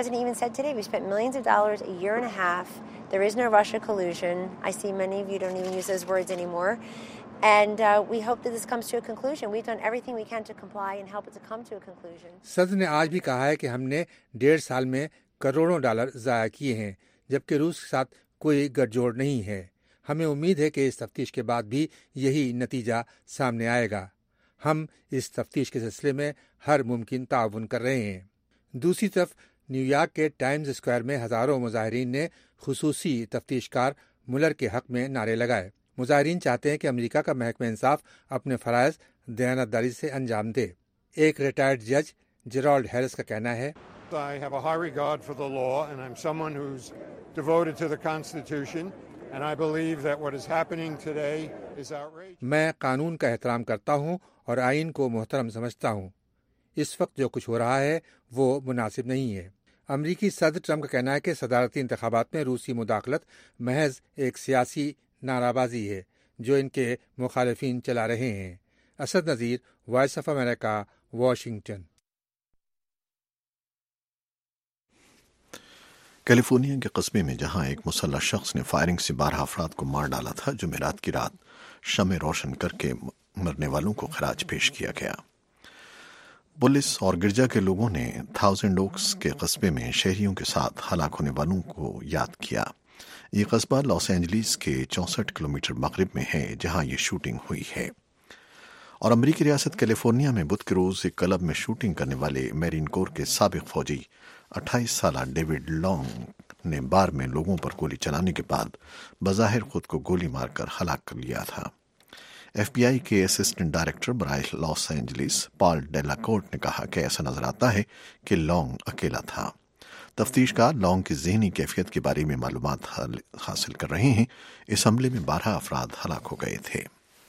صدر نے آج بھی کہا ہے کہ ہم نے 1.5 سال میں کروڑوں ڈالر ضائع کیے ہیں جبکہ روس کے ساتھ کوئی گٹھ جوڑ نہیں ہے۔ ہمیں امید ہے کہ اس تفتیش کے بعد بھی یہی نتیجہ سامنے آئے گا۔ ہم اس تفتیش کے سلسلے میں ہر ممکن تعاون کر رہے ہیں۔ دوسری طرف نیو یارک کے ٹائمز اسکوائر میں ہزاروں مظاہرین نے خصوصی تفتیش کار ملر کے حق میں نعرے لگائے۔ مظاہرین چاہتے ہیں کہ امریکہ کا محکمہ انصاف اپنے فرائض دیانتداری سے انجام دے۔ ایک ریٹائرڈ جج جیرالڈ ہیرس کا کہنا ہے I have a high regard for the law and I'm someone who's devoted to the Constitution and I believe that what is happening today is outrageous. میں قانون کا احترام کرتا ہوں اور آئین کو محترم سمجھتا ہوں۔ اس وقت جو کچھ ہو رہا ہے وہ مناسب نہیں ہے۔ امریکی صدر ٹرمپ کا کہنا ہے کہ صدارتی انتخابات میں روسی مداخلت محض ایک سیاسی نعرہ بازی ہے جو ان کے مخالفین چلا رہے ہیں۔ Asad Nazeer, voice of America, Washington. California کے قصبے میں جہاں ایک مسلح شخص نے فائرنگ سے 12 افراد کو مار ڈالا تھا، جمعرات کی رات شمع روشن کر کے مرنے والوں کو خراج پیش کیا گیا۔ پولیس اور گرجا کے لوگوں نے تھاؤزنڈ اوکس کے قصبے میں شہریوں کے ساتھ ہلاک ہونے والوں کو یاد کیا۔ یہ قصبہ لاس اینجلیس کے 64 کلومیٹر مغرب میں ہے جہاں یہ شوٹنگ ہوئی ہے۔ اور امریکی ریاست کیلیفورنیا میں بدھ کے روز ایک کلب میں شوٹنگ کرنے والے میرین کور کے سابق فوجی 28 سالہ ڈیوڈ لانگ نے بار میں لوگوں پر گولی چلانے کے بعد بظاہر خود کو گولی مار کر ہلاک کر لیا تھا۔ FBI के असिस्टेंट डायरेक्टर बराए लॉस एंजलिस पॉल डेलाकोर्ट ने कहा कि ऐसा नजर आता है कि लॉन्ग अकेला था। तफ्तीशकार लॉन्ग की ज़हनी कैफियत के बारे में मालूमात हासिल कर रहे हैं। इस हमले में 12 अफराद हलाक हो गए थे।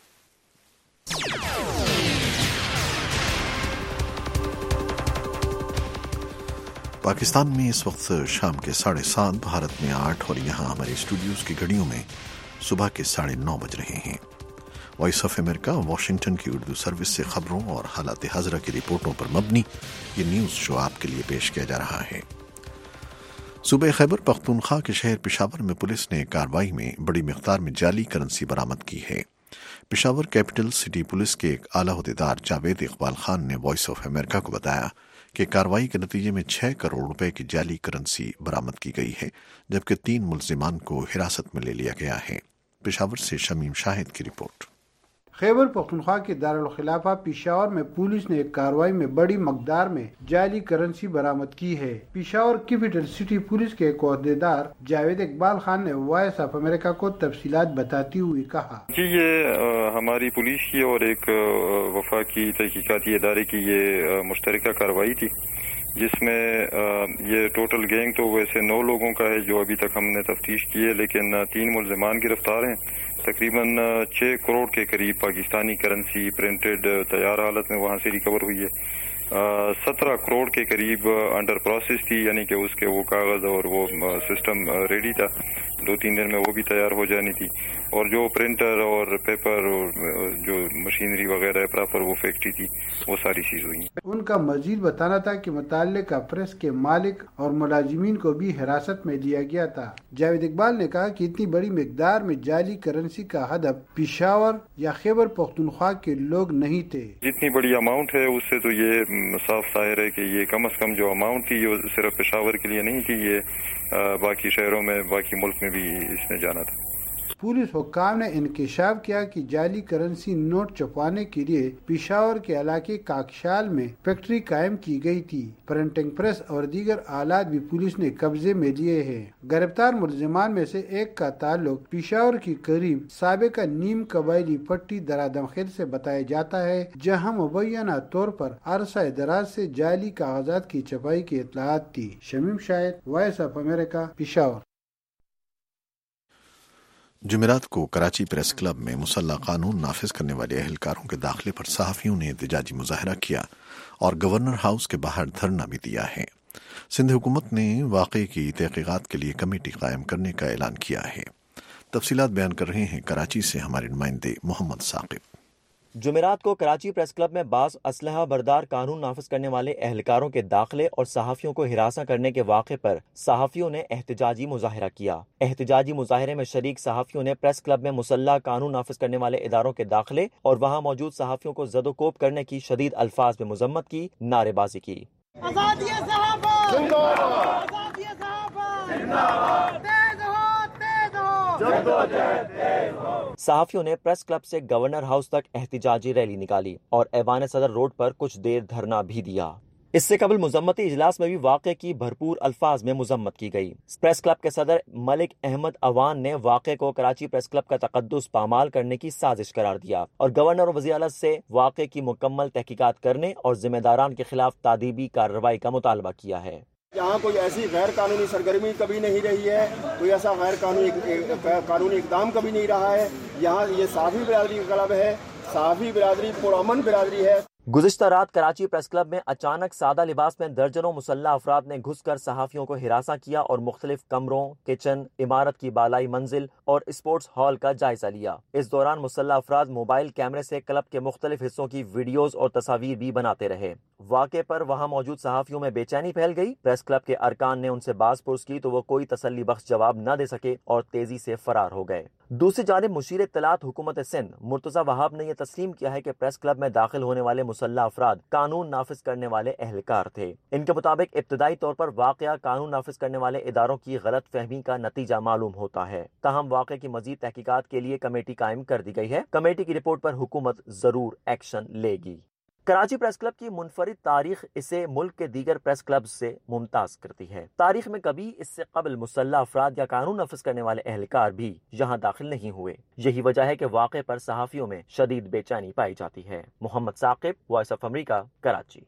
पाकिस्तान में इस वक्त शाम के 7:30, भारत में 8 और यहाँ हमारे स्टूडियोज की घड़ियों में सुबह के 9:30 बज रहे हैं। वॉइस ऑफ अमेरिका वाशिंगटन की उर्दू सर्विस से खबरों और हालात हाजरा की रिपोर्टों पर मबनी ये न्यूज़ शो आपके लिए पेश किया जा रहा है। सूबे खैबर पख्तूनख्वा के शहर पेशावर में पुलिस ने कार्रवाई में बड़ी मिकदार में जाली करेंसी बरामद की है। पेशावर कैपिटल सिटी पुलिस के एक आला अहदेदार जावेद इकबाल खान ने वॉइस ऑफ अमेरिका को बताया कि कार्रवाई के नतीजे में 6 करोड़ रुपए की जाली करेंसी बरामद की गई है, जबकि 3 मुल्जिमान को हिरासत में ले लिया गया है। पेशावर से शमीम शाहिद की रिपोर्ट। खैबर पख्तूनख्वा के दारुल खिलाफा पेशावर में पुलिस ने एक कार्रवाई में बड़ी मकदार में जाली करेंसी बरामद की है। पेशावर कैपिटल सिटी पुलिस के एक अहदेदार जावेद इकबाल खान ने वॉइस ऑफ अमेरिका को तफसीलात बताते हुए कहा कि ये हमारी पुलिस की और एक वफाकी तहकीकाती इदारे की ये मुश्तरका कार्रवाई थी, जिसमें ये टोटल गैंग तो वैसे 9 लोगों का है जो अभी तक हमने तफ्तीश की है, लेकिन 3 मुल्जिमान गिरफ्तार हैं। तकरीबन 6 करोड़ के करीब पाकिस्तानी करेंसी प्रिंटेड तैयार हालत में वहाँ से रिकवर हुई है। 17 करोड़ के करीब अंडर प्रोसेस थी, यानी कि उसके वो कागज और वो सिस्टम रेडी था, 2-3 दिन में वो भी तैयार हो जानी थी। और जो प्रिंटर और पेपर और जो मशीनरी वगैरह है प्रॉपर वो फैक्ट्री थी, वो सारी चीज हुई। उनका मजीद बताना था कि मुताल्लिका प्रेस के मालिक और मुलाजिमीन को भी हिरासत में लिया गया था। जावेद इकबाल ने कहा कि इतनी बड़ी मिकदार में जाली करेंसी का हदफ पेशावर या खैबर पख्तूनख्वा के लोग नहीं थे। जितनी बड़ी अमाउंट है उससे तो ये साफ जाहिर है कि ये कम से कम जो अमाउंट थी ये सिर्फ पेशावर के लिए नहीं थी, ये बाकी शहरों में बाकी मुल्क में भी इसने जाना था। पुलिस हुक्काम ने इंकशाफ किया कि जाली करेंसी नोट छपवाने के लिए पेशावर के इलाके काकशाल में फैक्ट्री कायम की गई थी। प्रिंटिंग प्रेस और दीगर आलात भी पुलिस ने कब्जे में लिए हैं। गिरफ्तार मुलजिमान में से एक का ताल्लुक पेशावर की करीब साबिका नीम कबायली पट्टी दरादमखेल से बताया जाता है, जहाँ मुबैना तौर पर अरसा दराज से जाली कागजात की छपाई की इत्तलात थी। Shamim Shahid, voice of America, Peshawar. जुमेरात को कराची प्रेस क्लब में मुसल्ला कानून नाफिज करने वाले एहलकारों के दाखिले पर सहाफियों ने एहतजाजी मुजाहरा किया और गवर्नर हाउस के बाहर धरना भी दिया है। सिंध हुकूमत ने वाक़े की तहकीकात के लिए कमेटी कायम करने का ऐलान किया है। तफसीलात बयान कर रहे हैं कराची से हमारे नुमाइंदे मोहम्मद साकिब। जुमेरात को कराची प्रेस क्लब में बाज़ असलहा बरदार कानून नाफिज करने वाले एहलकारों के दाखिले और सहाफ़ियों को हिरासा करने के वाक़े पर सहाफ़ियों ने एहतजाजी मुजाहरा किया। एहतजाजी मुजाहरे में शरीक सहाफ़ियों ने प्रेस क्लब में मुसल्लह कानून नाफिज करने वाले इदारों के दाखिले और वहाँ मौजूद सहाफ़ियों को ज़दोकोब करने की शदीद अल्फाज में मुज़म्मत की, नारेबाजी की। सहाफियों ने प्रेस क्लब से गवर्नर हाउस तक एहतिजाजी रैली निकाली और ऐवान सदर रोड पर कुछ देर धरना भी दिया। इससे कबल मुजम्मती इजलास में भी वाक़े की भरपूर अल्फाज में मुजम्मत की गई। प्रेस क्लब के सदर मलिक अहमद अवान ने वाक़े को कराची प्रेस क्लब का तक़द्दुस पामाल करने की साजिश करार दिया और गवर्नर और वज़ीर आला से वाक़े की मुकम्मल तहकीकात करने और जिम्मेदारान के खिलाफ तादीबी कार्रवाई का मुतालबा किया है। यहाँ कोई ऐसी गैर कानूनी सरगर्मी कभी नहीं रही है, कोई ऐसा गैर कानूनी इक़दाम कभी नहीं रहा है। यहाँ ये सहाफ़ी बिरादरी का क्लब है, सहाफ़ी बिरादरी पुरअमन बिरादरी है। गुज़िश्ता रात कराची प्रेस क्लब में अचानक सादा लिबास में दर्जनों मुसल्लह अफराद ने घुसकर सहाफ़ियों को हिरासा किया और मुख्तलिफ कमरों, किचन, इमारत की बालाई मंजिल और स्पोर्ट्स हॉल का जायजा लिया। इस दौरान मुसल्लह अफराद मोबाइल कैमरे से क्लब के मुख्तलिफ हिस्सों की वीडियोज और तस्वीर भी बनाते रहे। वाक़े पर वहाँ मौजूद सहाफ़ियों में बेचैनी फैल गई। प्रेस क्लब के अरकान ने उनसे बात पुरस की तो वो कोई तसल्ली बख्श जवाब न दे सके और तेजी से फरार हो गए। दूसरी जानिब मुशीर इत्तलात हुकूमत सिंध मुर्तज़ा वहाब ने यह तस्लीम किया है कि प्रेस क्लब में दाखिल होने वाले मुसल्लह अफराद कानून नाफिज करने वाले एहलकार थे। इनके मुताबिक इब्तदाई तौर पर वाक़या कानून नाफिज करने वाले इदारों की गलत फहमी का नतीजा मालूम होता है। ताहम वाक़े की मजीद तहकीकात के लिए कमेटी कायम कर दी गई है। कमेटी की रिपोर्ट पर हुकूमत जरूर एक्शन लेगी। کراچی پریس کلب کی منفرد تاریخ اسے ملک کے دیگر پریس کلب سے ممتاز کرتی ہے۔ تاریخ میں کبھی اس سے قبل مسلح افراد یا قانون نافذ کرنے والے اہلکار بھی یہاں داخل نہیں ہوئے۔ یہی وجہ ہے کہ واقعے پر صحافیوں میں شدید بے چینی پائی جاتی ہے۔ Mohammad Saqib, voice of America, Karachi.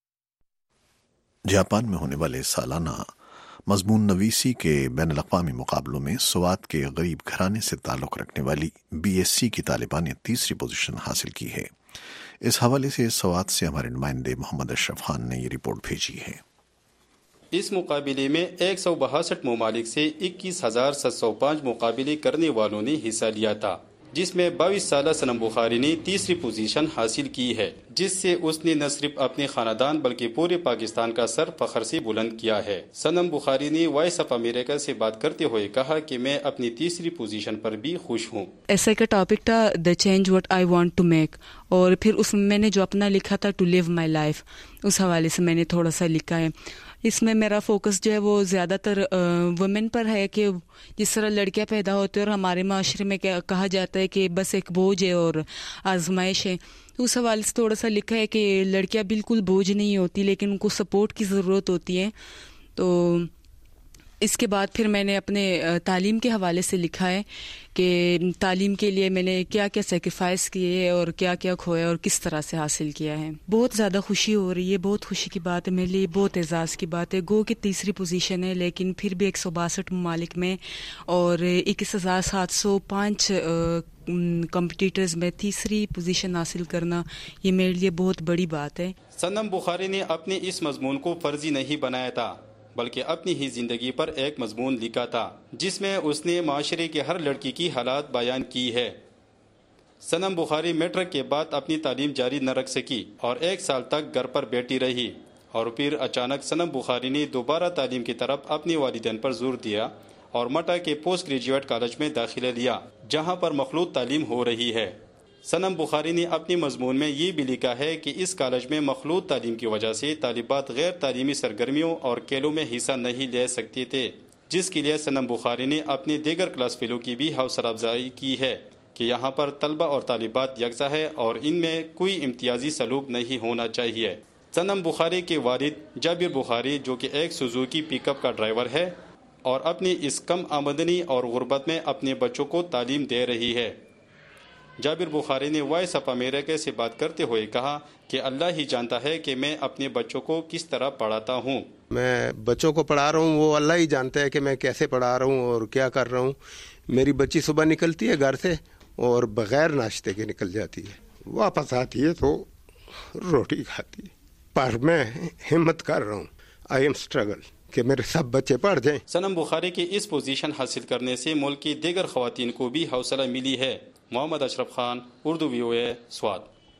Japan میں ہونے والے سالانہ مضمون نویسی کے بین الاقوامی مقابلوں میں سوات کے غریب گھرانے سے تعلق رکھنے والی BSc کی طالبہ نے تیسری پوزیشن حاصل کی ہے۔ اس حوالے سے سوات سے ہمارے نمائندے محمد اشرف خان نے یہ رپورٹ بھیجی ہے۔ اس مقابلے میں 162 ممالک سے 21,705 مقابلے کرنے والوں نے حصہ لیا تھا، جس میں 22 سالہ صنم بخاری نے تیسری پوزیشن حاصل کی ہے، جس سے اس نے نہ صرف اپنے خاندان بلکہ پورے پاکستان کا سر فخر سے بلند کیا ہے۔ صنم بخاری نے وائس آف امریکہ سے بات کرتے ہوئے کہا کہ میں اپنی تیسری پوزیشن پر بھی خوش ہوں۔ ایسا کا ٹاپک تھا the change what I want to make, اور پھر اس میں نے جو اپنا لکھا تھا ٹو لیو مائی لائف، اس حوالے سے میں نے تھوڑا سا لکھا ہے۔ اس میں میرا فوکس جو ہے وہ زیادہ تر وومن پر ہے کہ جس طرح لڑکیاں پیدا ہوتی ہیں اور ہمارے معاشرے میں کہا جاتا ہے کہ بس ایک بوجھ ہے اور آزمائش ہے، اس حوالے سے تھوڑا سا لکھا ہے کہ لڑکیاں بالکل بوجھ نہیں ہوتی لیکن ان کو سپورٹ کی ضرورت ہوتی ہے۔ تو اس کے بعد پھر میں نے اپنے تعلیم کے حوالے سے لکھا ہے کہ تعلیم کے لیے میں نے کیا کیا سیکریفائس کیے اور کیا کیا کھویا اور کس طرح سے حاصل کیا ہے۔ بہت زیادہ خوشی ہو رہی ہے، بہت خوشی کی بات ہے میرے لیے، بہت اعزاز کی بات ہے۔ گو کہ تیسری پوزیشن ہے لیکن پھر بھی 162 ممالک میں اور 21,705 کمپٹیٹرز میں تیسری پوزیشن حاصل کرنا یہ میرے لیے بہت بڑی بات ہے۔ صنم بخاری نے اپنے اس مضمون کو فرضی نہیں بنایا تھا بلکہ اپنی ہی زندگی پر ایک مضمون لکھا تھا، جس میں اس نے معاشرے کے ہر لڑکی کی حالات بیان کی ہے۔ صنم بخاری میٹرک کے بعد اپنی تعلیم جاری نہ رکھ سکی اور 1 سال تک گھر پر بیٹھی رہی، اور پھر اچانک صنم بخاری نے دوبارہ تعلیم کی طرف اپنے والدین پر زور دیا اور مٹا کے پوسٹ گریجویٹ کالج میں داخلہ لیا، جہاں پر مخلوط تعلیم ہو رہی ہے۔ صنم بخاری نے اپنی مضمون میں یہ بھی لکھا ہے کہ اس کالج میں مخلوط تعلیم کی وجہ سے طالبات غیر تعلیمی سرگرمیوں اور کھیلوں میں حصہ نہیں لے سکتے تھے، جس کے لیے صنم بخاری نے اپنے دیگر کلاس فیلو کی بھی حوصلہ افزائی کی ہے کہ یہاں پر طلبہ اور طالبات یکساں ہے اور ان میں کوئی امتیازی سلوک نہیں ہونا چاہیے۔ صنم بخاری کے والد جابر بخاری، جو کہ ایک سوزوکی پک اپ کا ڈرائیور ہے اور اپنی اس کم آمدنی اور غربت میں اپنے بچوں کو تعلیم دے رہی ہے۔ جابر بخاری نے وائس آف امریکہ سے بات کرتے ہوئے کہا کہ اللہ ہی جانتا ہے کہ میں اپنے بچوں کو کس طرح پڑھاتا ہوں۔ میں بچوں کو پڑھا رہا ہوں، وہ اللہ ہی جانتا ہے کہ میں کیسے پڑھا رہا ہوں اور کیا کر رہا ہوں۔ میری بچی صبح نکلتی ہے گھر سے اور بغیر ناشتے کے نکل جاتی ہے، واپس آتی ہے تو روٹی کھاتی ہے، پر میں ہمت کر رہا ہوں، آئی ایم اسٹرگل کہ میرے سب بچے پڑھ جائیں۔ صنم بخاری کی اس پوزیشن حاصل کرنے سے ملک کی دیگر خواتین کو بھی حوصلہ ملی ہے۔ محمد اشرف خان، اردو VOA، سوات۔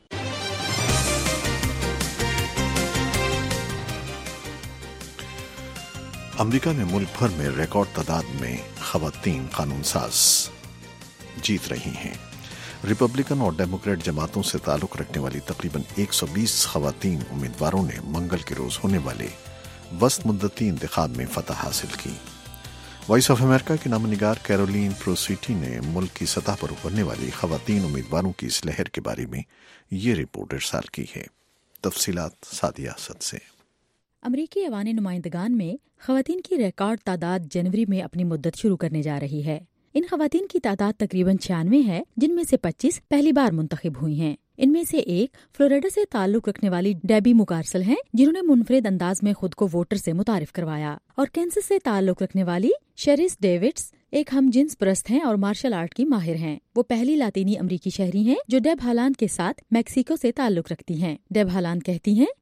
امریکہ میں ملک بھر میں ریکارڈ تعداد میں خواتین قانون ساز جیت رہی ہیں۔ ریپبلکن اور ڈیموکریٹ جماعتوں سے تعلق رکھنے والی تقریباً 120 خواتین امیدواروں نے منگل کے روز ہونے والے وسط مدتی انتخاب میں فتح حاصل کی۔ وائس آف امریکہ کی نامہ نگار کیرولین پروسیٹی نے ملک کی سطح پر ابھرنے والی خواتین امیدواروں کی اس لہر کے بارے میں یہ رپورٹ ارسال کی ہے۔ تفصیلات سعدیہ اسد سے۔ امریکی ایوان نمائندگان میں خواتین کی ریکارڈ تعداد جنوری میں اپنی مدت شروع کرنے جا رہی ہے۔ ان خواتین کی تعداد تقریباً 96 ہے، جن میں سے 25 پہلی بار منتخب ہوئی ہیں۔ ان میں سے ایک فلوریڈا سے تعلق رکھنے والی ڈیبی مکارسل ہیں، جنہوں نے منفرد انداز میں خود کو ووٹر سے متعارف کروایا، اور کینسس سے تعلق رکھنے والی شیریس ڈیوڈز ایک ہم جنس پرست ہیں اور مارشل آرٹ کی ماہر ہیں۔ وہ پہلی لاطینی امریکی شہری ہیں جو ڈیب ہالانڈ کے ساتھ میکسیکو سے تعلق رکھتی ہیں۔ ڈیب ہالانڈ کہتی ہیں،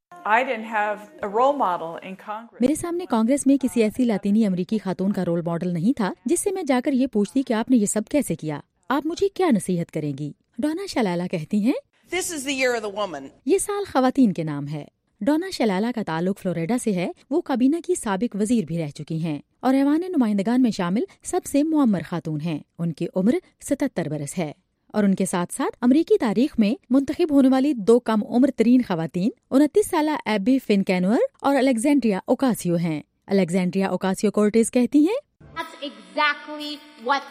میرے سامنے کانگریس میں کسی ایسی لاطینی امریکی خاتون کا رول ماڈل نہیں تھا جس سے میں جا کر یہ پوچھتی کہ آپ نے یہ سب کیسے کیا، آپ مجھے کیا نصیحت کریں گی۔ ڈونا شلالا کہتی ہیں، یہ سال خواتین کے نام ہے۔ ڈونا شلالا کا تعلق فلوریڈا سے ہے، وہ کابینہ کی سابق وزیر بھی رہ چکی ہیں اور ایوان نمائندگان میں شامل سب سے معمر خاتون ہیں۔ ان کی عمر 77 برس ہے اور ان کے ساتھ ساتھ امریکی تاریخ میں منتخب ہونے والی 2 کم عمر ترین خواتین 29 سالہ ایبی فنکینور اور الیگزینڈریا اوکاسیو ہیں۔ الیگزینڈریا اوکاسیو کورٹیز کہتی ہیں،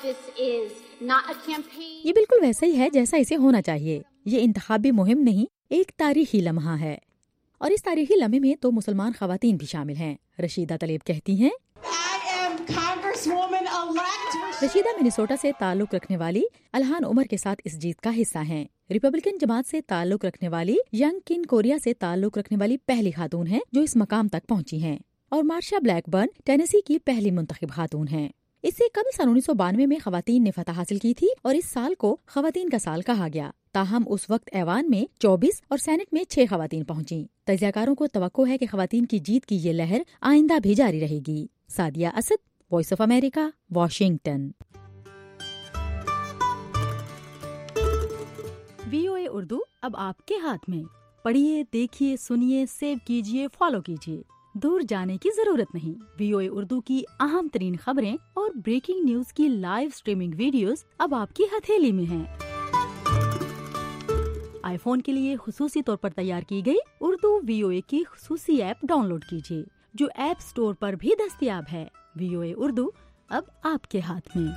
یہ بالکل ویسا ہی ہے جیسا اسے ہونا چاہیے۔ یہ انتخابی مہم نہیں، ایک تاریخی لمحہ ہے، اور اس تاریخی لمحے میں تو مسلمان خواتین بھی شامل ہیں۔ رشیدہ طلیب کہتی ہیں، رشیدہ منیسوٹا سے تعلق رکھنے والی الہان عمر کے ساتھ اس جیت کا حصہ ہیں۔ ریپبلکن جماعت سے تعلق رکھنے والی ینگ کن کوریا سے تعلق رکھنے والی پہلی خاتون ہیں جو اس مقام تک پہنچی ہیں، اور مارشا بلیک برن ٹینیسی کی پہلی منتخب خاتون ہیں۔ اس سے قبل سن 1992 میں خواتین نے فتح حاصل کی تھی اور اس سال کو خواتین کا سال کہا گیا، تاہم اس وقت ایوان میں 24 اور سینٹ میں 6 خواتین پہنچیں۔ تجزیہ کاروں کو توقع ہے کہ خواتین کی جیت کی یہ لہر آئندہ بھی جاری رہے گی۔ Sadia Asad, voice of America, Washington. VOA Urdu اب آپ کے ہاتھ میں، پڑھیے، دیکھیے، سنیے، سیو کیجیے، فالو کیجیے، دور جانے کی ضرورت نہیں۔ VOA اردو کی اہم ترین خبریں اور بریکنگ نیوز کی لائیو سٹریمنگ ویڈیوز اب آپ کی ہتھیلی میں ہیں۔ آئی فون کے لیے خصوصی طور پر تیار کی گئی اردو VOA کی خصوصی ایپ ڈاؤن لوڈ کیجیے، جو ایپ سٹور پر بھی دستیاب ہے۔ VOA اردو اب آپ کے ہاتھ میں۔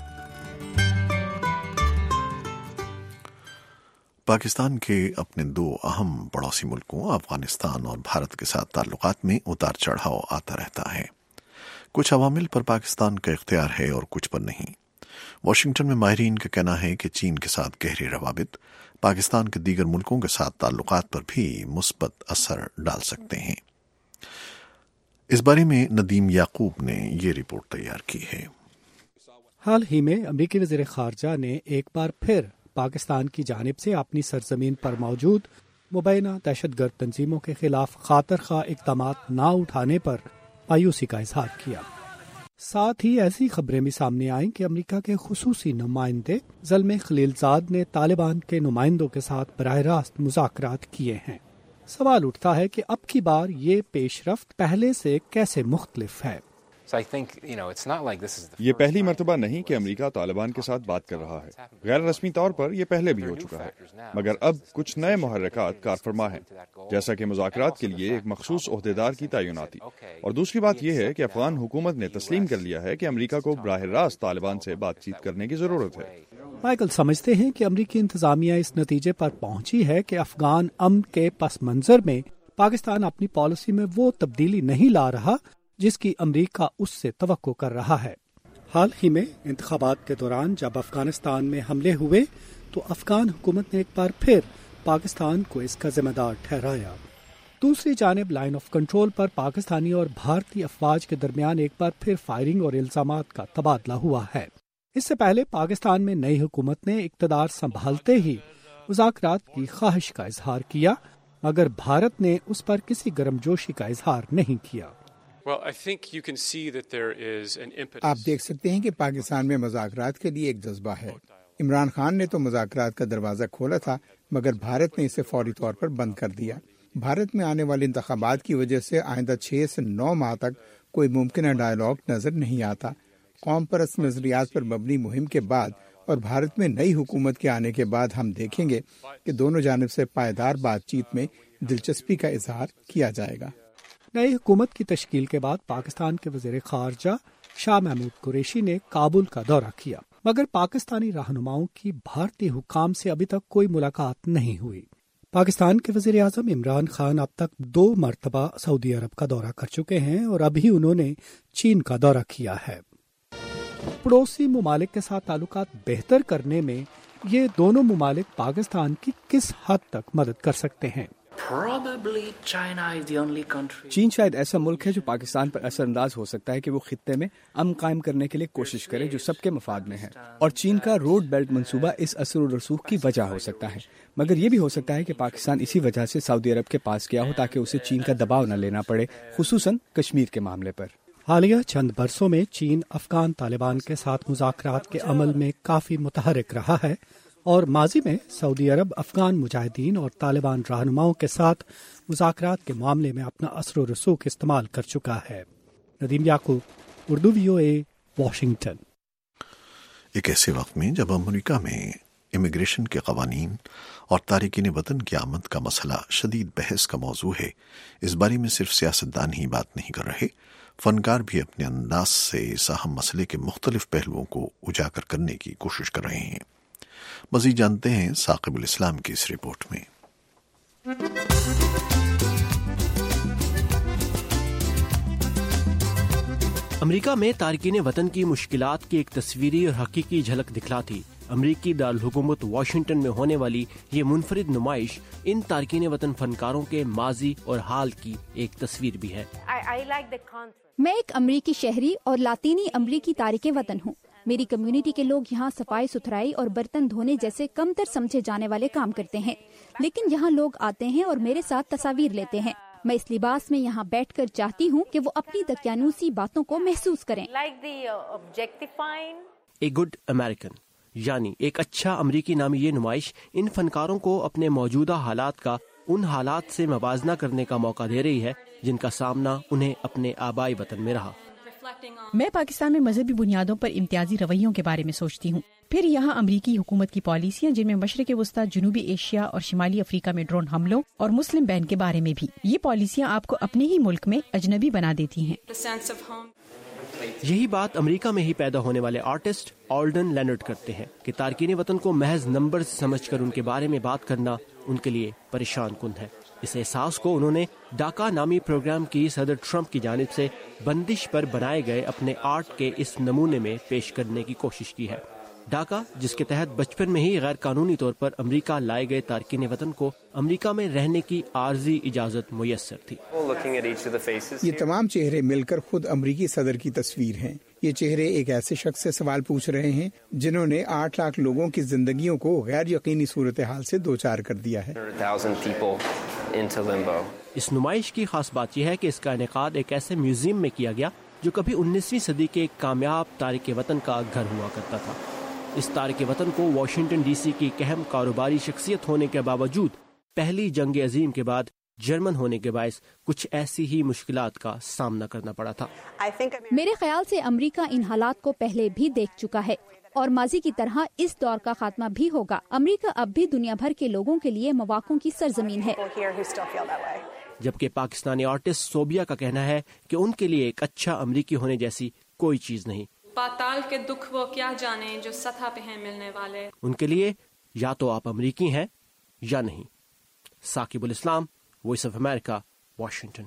پاکستان کے اپنے 2 اہم پڑوسی ملکوں افغانستان اور بھارت کے ساتھ تعلقات میں اتار چڑھاؤ آتا رہتا ہے۔ کچھ عوامل پر پاکستان کا اختیار ہے اور کچھ پر نہیں۔ واشنگٹن میں ماہرین کا کہنا ہے کہ چین کے ساتھ گہرے روابط پاکستان کے دیگر ملکوں کے ساتھ تعلقات پر بھی مثبت اثر ڈال سکتے ہیں۔ اس بارے میں ندیم یعقوب نے یہ رپورٹ تیار کی ہے۔ حال ہی میں امریکی وزیر خارجہ نے ایک بار پھر پاکستان کی جانب سے اپنی سرزمین پر موجود مبینہ دہشت گرد تنظیموں کے خلاف خاطر خواہ اقدامات نہ اٹھانے پر مایوسی کا اظہار کیا۔ ساتھ ہی ایسی خبریں بھی سامنے آئیں کہ امریکہ کے خصوصی نمائندے زلمے خلیلزاد نے طالبان کے نمائندوں کے ساتھ براہ راست مذاکرات کیے ہیں۔ سوال اٹھتا ہے کہ اب کی بار یہ پیش رفت پہلے سے کیسے مختلف ہے۔ یہ پہلی مرتبہ نہیں کہ امریکہ طالبان کے ساتھ بات کر رہا ہے، غیر رسمی طور پر یہ پہلے بھی ہو چکا ہے، مگر اب کچھ نئے محرکات کار فرما ہیں، جیسا کہ مذاکرات کے لیے ایک مخصوص عہدیدار کی تعیناتی، اور دوسری بات یہ ہے کہ افغان حکومت نے تسلیم کر لیا ہے کہ امریکہ کو براہ راست طالبان سے بات چیت کرنے کی ضرورت ہے۔ مائیکل سمجھتے ہیں کہ امریکی انتظامیہ اس نتیجے پر پہنچی ہے کہ افغان امن کے پس منظر میں پاکستان اپنی پالیسی میں وہ تبدیلی نہیں لا رہا جس کی امریکہ اس سے توقع کر رہا ہے۔ حال ہی میں انتخابات کے دوران جب افغانستان میں حملے ہوئے تو افغان حکومت نے ایک بار پھر پاکستان کو اس کا ذمہ دار ٹھہرایا۔ دوسری جانب لائن آف کنٹرول پر پاکستانی اور بھارتی افواج کے درمیان ایک بار پھر فائرنگ اور الزامات کا تبادلہ ہوا ہے۔ اس سے پہلے پاکستان میں نئی حکومت نے اقتدار سنبھالتے ہی مذاکرات کی خواہش کا اظہار کیا، مگر بھارت نے اس پر کسی گرم جوشی کا اظہار نہیں کیا۔ آپ دیکھ سکتے ہیں کہ پاکستان میں مذاکرات کے لیے ایک جذبہ ہے۔ عمران خان نے تو مذاکرات کا دروازہ کھولا تھا، مگر بھارت نے اسے فوری طور پر بند کر دیا۔ بھارت میں آنے والے انتخابات کی وجہ سے آئندہ 6 سے 9 ماہ تک کوئی ممکنہ ڈائیلاگ نظر نہیں آتا۔ قوم پرست نظریات پر مبنی مہم کے بعد اور بھارت میں نئی حکومت کے آنے کے بعد ہم دیکھیں گے کہ دونوں جانب سے پائیدار بات چیت میں دلچسپی کا اظہار کیا جائے گا۔ نئی حکومت کی تشکیل کے بعد پاکستان کے وزیر خارجہ شاہ محمود قریشی نے کابل کا دورہ کیا، مگر پاکستانی رہنماؤں کی بھارتی حکام سے ابھی تک کوئی ملاقات نہیں ہوئی۔ پاکستان کے وزیر اعظم عمران خان اب تک 2 مرتبہ سعودی عرب کا دورہ کر چکے ہیں اور ابھی انہوں نے چین کا دورہ کیا ہے۔ پڑوسی ممالک کے ساتھ تعلقات بہتر کرنے میں یہ دونوں ممالک پاکستان کی کس حد تک مدد کر سکتے ہیں؟ چین شاید ایسا ملک ہے جو پاکستان پر اثر انداز ہو سکتا ہے کہ وہ خطے میں امن قائم کرنے کے لیے کوشش کرے جو سب کے مفاد میں ہے، اور چین کا روڈ بیلٹ منصوبہ اس اثر و رسوخ کی وجہ ہو سکتا ہے، مگر یہ بھی ہو سکتا ہے کہ پاکستان اسی وجہ سے سعودی عرب کے پاس گیا ہو تاکہ اسے چین کا دباؤ نہ لینا پڑے، خصوصاً کشمیر کے معاملے پر۔ حالیہ چند برسوں میں چین افغان طالبان کے ساتھ مذاکرات کے عمل میں کافی متحرک رہا ہے، اور ماضی میں سعودی عرب افغان مجاہدین اور طالبان رہنماؤں کے ساتھ مذاکرات کے معاملے میں اپنا اثر و رسوخ استعمال کر چکا ہے۔ Nadeem Yaqoob, Urdu VOA، Washington. ایک ایسے وقت میں جب امریکہ میں امیگریشن کے قوانین اور تارکین وطن کی آمد کا مسئلہ شدید بحث کا موضوع ہے، اس بارے میں صرف سیاستدان ہی بات نہیں کر رہے، فنکار بھی اپنے انداز سے اس اہم مسئلے کے مختلف پہلوؤں کو اجاگر کرنے کی کوشش کر رہے ہیں۔ مزید جانتے ہیں ثاقب الاسلام کی اس رپورٹ میں۔ امریکہ میں تارکین وطن کی مشکلات کی ایک تصویری اور حقیقی جھلک دکھلاتی امریکی دارالحکومت واشنگٹن میں ہونے والی یہ منفرد نمائش ان تارکین وطن فنکاروں کے ماضی اور حال کی ایک تصویر بھی ہے۔ میں ایک امریکی شہری اور لاطینی امریکی تارکین وطن ہوں۔ میری کمیونٹی کے لوگ یہاں صفائی ستھرائی اور برتن دھونے جیسے کمتر سمجھے جانے والے کام کرتے ہیں، لیکن یہاں لوگ آتے ہیں اور میرے ساتھ تصاویر لیتے ہیں۔ میں اس لباس میں یہاں بیٹھ کر چاہتی ہوں کہ وہ اپنی دقیانوسی باتوں کو محسوس کریں۔ اے گڈ امریکن یعنی ایک اچھا امریکی نامی یہ نمائش ان فنکاروں کو اپنے موجودہ حالات کا ان حالات سے موازنہ کرنے کا موقع دے رہی ہے جن کا سامنا انہیں اپنے آبائی وطن میں رہا۔ میں پاکستان میں مذہبی بنیادوں پر امتیازی رویوں کے بارے میں سوچتی ہوں، پھر یہاں امریکی حکومت کی پالیسیاں جن میں مشرق وسطی، جنوبی ایشیا اور شمالی افریقہ میں ڈرون حملوں اور مسلم بین کے بارے میں بھی۔ یہ پالیسیاں آپ کو اپنے ہی ملک میں اجنبی بنا دیتی ہیں۔ یہی بات امریکہ میں ہی پیدا ہونے والے آرٹسٹ آلڈن لینارڈ کرتے ہیں کہ تارکین وطن کو محض نمبر سمجھ کر ان کے بارے میں بات کرنا ان کے لیے پریشان کن ہے۔ اس احساس کو انہوں نے ڈاکا نامی پروگرام کی صدر ٹرمپ کی جانب سے بندش پر بنائے گئے اپنے آرٹ کے اس نمونے میں پیش کرنے کی کوشش کی ہے۔ ڈاکا جس کے تحت بچپن میں ہی غیر قانونی طور پر امریکہ لائے گئے تارکین وطن کو امریکہ میں رہنے کی عارضی اجازت میسر تھی۔ یہ تمام چہرے مل کر خود امریکی صدر کی تصویر ہیں۔ یہ چہرے ایک ایسے شخص سے سوال پوچھ رہے ہیں جنہوں نے 8 لاکھ لوگوں کی زندگیوں کو غیر یقینی صورتحال سے دوچار کر دیا ہے۔ اس نمائش کی خاص بات یہ ہے کہ اس کا انعقاد ایک ایسے میوزیم میں کیا گیا جو کبھی 19ویں صدی کے ایک کامیاب تارک وطن کا گھر ہوا کرتا تھا۔ اس تارک وطن کو واشنگٹن ڈی سی کی ایک اہم کاروباری شخصیت ہونے کے باوجود پہلی جنگ عظیم کے بعد جرمن ہونے کے باعث کچھ ایسی ہی مشکلات کا سامنا کرنا پڑا تھا۔ میرے خیال سے امریکہ ان حالات کو پہلے بھی دیکھ چکا ہے اور ماضی کی طرح اس دور کا خاتمہ بھی ہوگا۔ امریکہ اب بھی دنیا بھر کے لوگوں کے لیے مواقعوں کی سرزمین ہے۔ جبکہ پاکستانی آرٹسٹ صوبیہ کا کہنا ہے کہ ان کے لیے ایک اچھا امریکی ہونے جیسی کوئی چیز نہیں۔ پاتال کے دکھ وہ کیا جانے جو سطح پہ ہیں ملنے والے۔ ان کے لیے یا تو آپ امریکی ہیں یا نہیں۔ ثاقب الاسلام، وائس آف امریکہ، واشنگٹن۔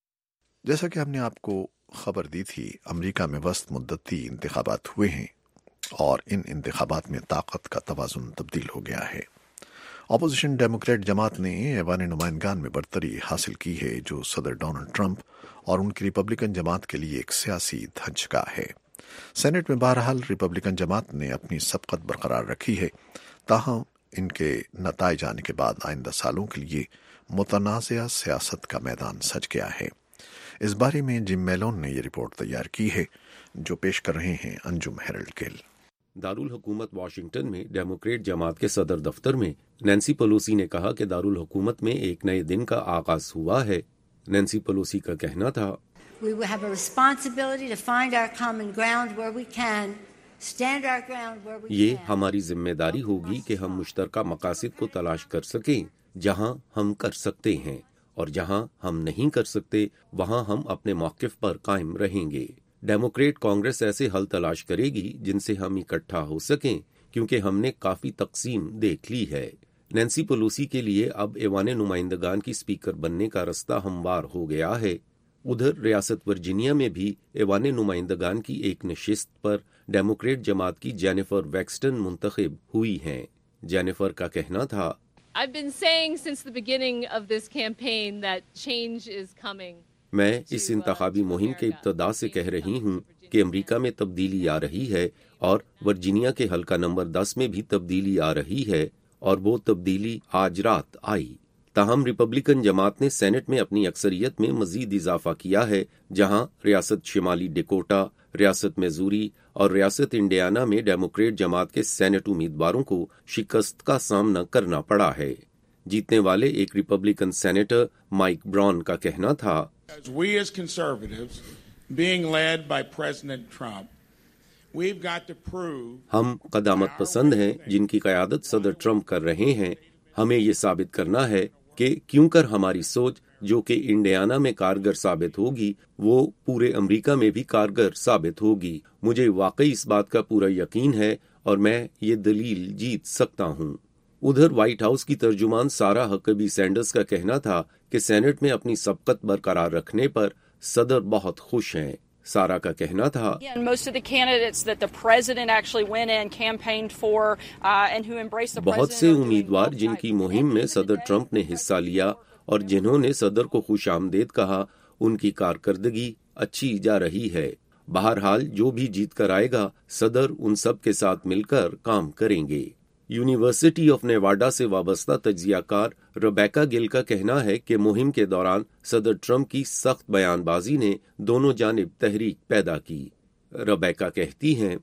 جیسا کہ ہم نے آپ کو خبر دی تھی، امریکہ میں وسط مدتی انتخابات ہوئے ہیں اور ان انتخابات میں طاقت کا توازن تبدیل ہو گیا ہے۔ اپوزیشن ڈیموکریٹ جماعت نے ایوان نمائندگان میں برتری حاصل کی ہے، جو صدر ڈونلڈ ٹرمپ اور ان کی ریپبلکن جماعت کے لیے ایک سیاسی دھچکا ہے۔ سینٹ میں بہرحال ریپبلکن جماعت نے اپنی سبقت برقرار رکھی ہے، تاہم ان کے نتائج آنے کے بعد آئندہ سالوں کے لیے متنازع سیاست کا میدان سج گیا ہے۔ اس بارے میں جم میلون نے یہ رپورٹ تیار کی ہے، جو پیش کر رہے ہیں انجم ہیرلڈ گل۔ دارالحکومت واشنگٹن میں ڈیموکریٹ جماعت کے صدر دفتر میں نینسی پلوسی نے کہا کہ دارالحکومت میں ایک نئے دن کا آغاز ہوا ہے۔ نینسی پلوسی کا کہنا تھا، We will have a responsibility to find our common ground where we can, stand our ground where we can. یہ ہماری ذمہ داری ہوگی کہ ہم مشترکہ مقاصد کو تلاش کر سکیں جہاں ہم کر سکتے ہیں، اور جہاں ہم نہیں کر سکتے وہاں ہم اپنے موقف پر قائم رہیں گے۔ ڈیموکریٹ کانگریس ایسے حل تلاش کرے گی جن سے ہم اکٹھا ہو سکیں، کیونکہ ہم نے کافی تقسیم دیکھ لی ہے۔ نینسی پلوسی کے لیے اب ایوان نمائندگان کی اسپیکر بننے کا رستہ ہموار ہو گیا ہے۔ ادھر ریاست ورجینیا میں بھی ایوان نمائندگان کی ایک نشست پر ڈیموکریٹ جماعت کی جینیفر ویکسٹن منتخب ہوئی ہیں۔ جینیفر کا کہنا تھا، I've been saying since the beginning of this campaign that change is coming. میں اس انتخابی مہم کے ابتدا سے کہہ رہی ہوں کہ امریکہ میں تبدیلی آ رہی ہے، اور ورجینیا کے حلقہ نمبر 10 میں بھی تبدیلی آ رہی ہے، اور وہ تبدیلی آج رات آئی۔ تاہم ریپبلکن جماعت نے سینٹ میں اپنی اکثریت میں مزید اضافہ کیا ہے، جہاں ریاست شمالی ڈیکوٹا، ریاست میزوری اور ریاست انڈیانا میں ڈیموکریٹ جماعت کے سینٹ امیدواروں کو شکست کا سامنا کرنا پڑا ہے۔ جیتنے والے ایک ریپبلکن سینیٹر مائک براؤن کا کہنا تھا، We as conservatives, being led by President Trump, we've got to prove ہم قدامت پسند ہیں جن کی قیادت صدر ٹرمپ کر رہے ہیں۔ ہمیں یہ ثابت کرنا ہے کہ کیوں کر ہماری سوچ جو کہ انڈیانا میں کارگر ثابت ہوگی وہ پورے امریکہ میں بھی کارگر ثابت ہوگی۔ مجھے واقعی اس بات کا پورا یقین ہے اور میں یہ دلیل جیت سکتا ہوں۔ उधर व्हाइट हाउस की तर्जुमान सारा हकबी सैंडर्स का कहना था कि सेनेट में अपनी सबकत बरकरार रखने पर सदर बहुत खुश हैं। सारा का कहना था, बहुत से उम्मीदवार जिनकी मुहिम में सदर ट्रंप ने हिस्सा लिया और जिन्होंने सदर को खुशामदीद कहा, उनकी कारकर्दगी अच्छी जा रही है। बहरहाल जो भी जीत कर आएगा, सदर उन सब के साथ मिलकर काम करेंगे। यूनिवर्सिटी ऑफ नेवाडा से वाबस्ता तज्जियाकार रेबेका गिल का कहना है कि मुहिम के दौरान सदर ट्रंप की सख्त बयानबाजी ने दोनों जानिब तहरीक पैदा की। रेबेका कहती हैं,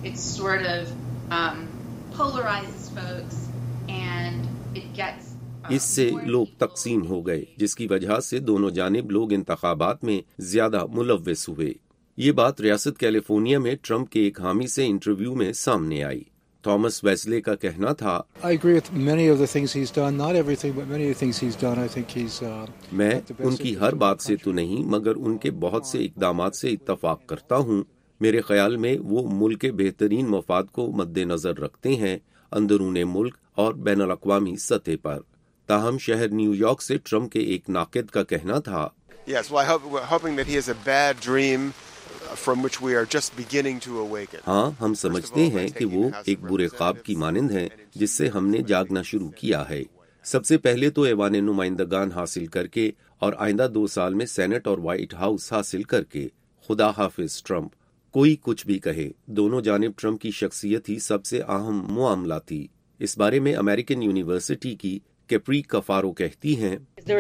इससे लोग तकसीम हो गए, जिसकी वजह से दोनों जानिब लोग इंतखाबात में ज्यादा मुलव्विस हुए। ये बात रियासत कैलिफोर्निया में ट्रंप के एक हामी से इंटरव्यू में सामने आई। थॉमस वेस्ले का कहना था, मैं उनकी हर बात से तो नहीं, मगर उनके बहुत से इकदामात से इत्तफाक करता हूँ। मेरे ख्याल में वो मुल्क के बेहतरीन मफाद को मद्देनजर रखते हैं, अंदरूने मुल्क और बैनुल अक़वामी सतह पर। ताहम शहर न्यूयॉर्क से ट्रंप के एक नाक़िद का कहना था, हाँ, हम समझते हैं कि वो एक बुरे ख्वाब की मानिंद हैं जिससे हमने जागना शुरू किया है। सबसे पहले तो ऐवान नुमाइंदगान हासिल करके और आइंदा 2 साल में सेनेट और व्हाइट हाउस हासिल करके। खुदा हाफिज ट्रंप। कोई कुछ भी कहे, दोनों जानिब ट्रंप की शख्सियत ही सबसे अहम मामला थी। इस बारे में अमेरिकन यूनिवर्सिटी की कैप्री कफारो कहती हैं,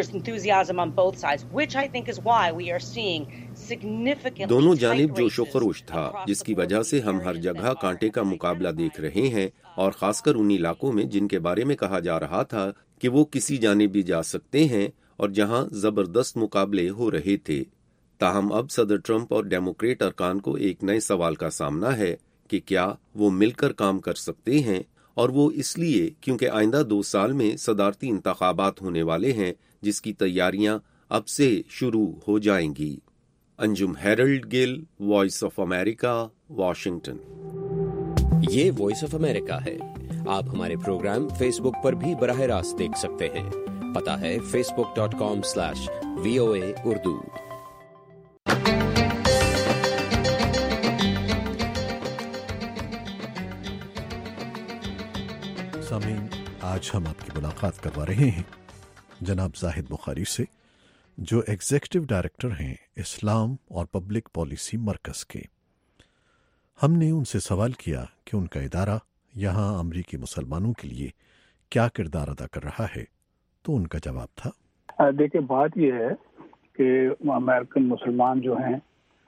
दोनों जानिब जोशो खरोश था, जिसकी वजह से हम हर जगह कांटे का मुकाबला देख रहे हैं, और खासकर उन इलाकों में जिनके बारे में कहा जा रहा था कि वो किसी जानिब भी जा सकते हैं और जहां जबरदस्त मुकाबले हो रहे थे। ताहम अब सदर ट्रंप और डेमोक्रेट अरकान को एक नए सवाल का सामना है कि क्या वो मिलकर काम कर सकते हैं, और वो इसलिए क्योंकि आइंदा 2 साल में सदारती इंतखाबात होने वाले हैं, जिसकी तैयारियां अब से शुरू हो जाएंगी। Anjum Harold Gill, voice of America, Washington. ये वॉइस ऑफ अमेरिका है। आप हमारे प्रोग्राम फेसबुक पर भी बराह रास्त देख सकते हैं। पता है facebook.com/VOA उर्दू। सामीन, आज हम आपकी मुलाकात करवा रहे हैं जनाब जाहिद बुखारी से, जो एग्जीक्यूटिव डायरेक्टर हैं इस्लाम और पब्लिक पॉलिसी मरकज के। हमने उनसे सवाल किया कि उनका इदारा यहाँ अमरीकी मुसलमानों के लिए क्या किरदार अदा कर रहा है, तो उनका जवाब था, देखिए बात यह है कि अमेरिकन मुसलमान जो हैं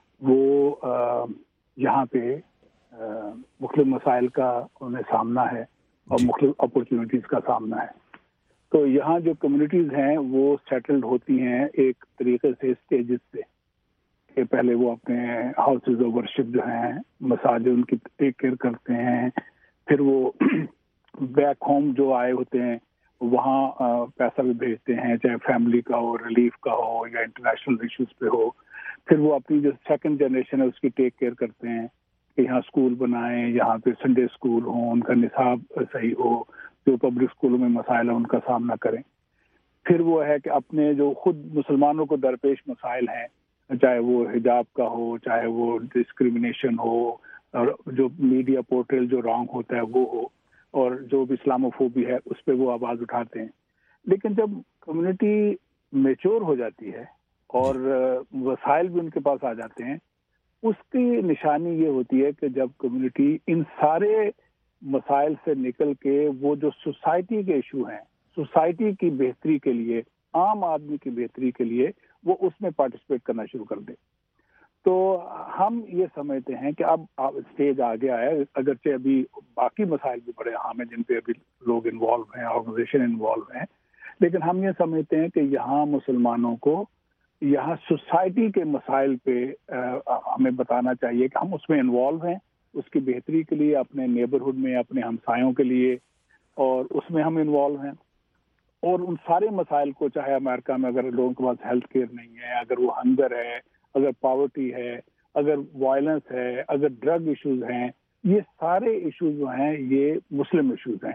वो यहाँ पे मुख्तलिफ मसाइल का उन्हें सामना है और मुख्तलिफ अपॉर्चुनिटीज़ का सामना है। तो यहाँ जो कम्युनिटीज़ हैं वो सेटल्ड होती हैं एक तरीके से स्टेजेस से, कि पहले वो अपने हाउसेज ऑफ वर्शिप जो हैं, मसाजिद, उनकी टेक केयर करते हैं। फिर वो बैक होम जो आए होते हैं वहाँ पैसा भी भेजते हैं, चाहे फैमिली का हो, रिलीफ का हो या इंटरनेशनल इश्यूज पे हो। फिर वो अपनी जो सेकंड जनरेशन है उसकी टेक केयर करते हैं कि यहाँ स्कूल बनाएं, यहाँ पे संडे स्कूल हो, उनका निसाब सही हो, जो पब्लिक स्कूलों में मसाइल है उनका सामना करें। फिर वो है कि अपने जो खुद मुसलमानों को दरपेश मसाइल हैं, चाहे वो हिजाब का हो, चाहे वो डिस्क्रिमिनेशन हो, और जो मीडिया पोर्टल जो रॉन्ग होता है वो हो, और जो भी इस्लामोफोबी है उस पर वो आवाज़ उठाते हैं। लेकिन जब कम्युनिटी मैच्योर हो जाती है और वसाइल भी उनके पास आ जाते हैं, उसकी निशानी ये होती है कि जब कम्युनिटी इन सारे मसाइल से निकल के वो जो सोसाइटी के इशू हैं, सोसाइटी की बेहतरी के लिए, आम आदमी की बेहतरी के लिए वो उसमें पार्टिसिपेट करना शुरू कर दे। तो हम ये समझते हैं कि अब स्टेज आ गया है, अगरचे अभी बाकी मसाइल भी बड़े अहम हैं जिन पे अभी लोग इन्वॉल्व हैं, ऑर्गेनाइजेशन इन्वॉल्व हैं, लेकिन हम ये समझते हैं कि यहाँ मुसलमानों को यहाँ सोसाइटी के मसाइल पे हमें बताना चाहिए कि हम उसमें इन्वॉल्व हैं, उसकी बेहतरी के लिए, अपने नेबरहुड में, अपने हमसायों के लिए, और उसमें हम इन्वॉल्व हैं। और उन सारे मसाइल को, चाहे अमेरिका में अगर लोगों के पास हेल्थ केयर नहीं है, अगर वो हंगर है, अगर पॉवर्टी है, अगर वायलेंस है, अगर ड्रग इश्यूज हैं, ये सारे इश्यूज जो हैं ये मुस्लिम इश्यूज हैं,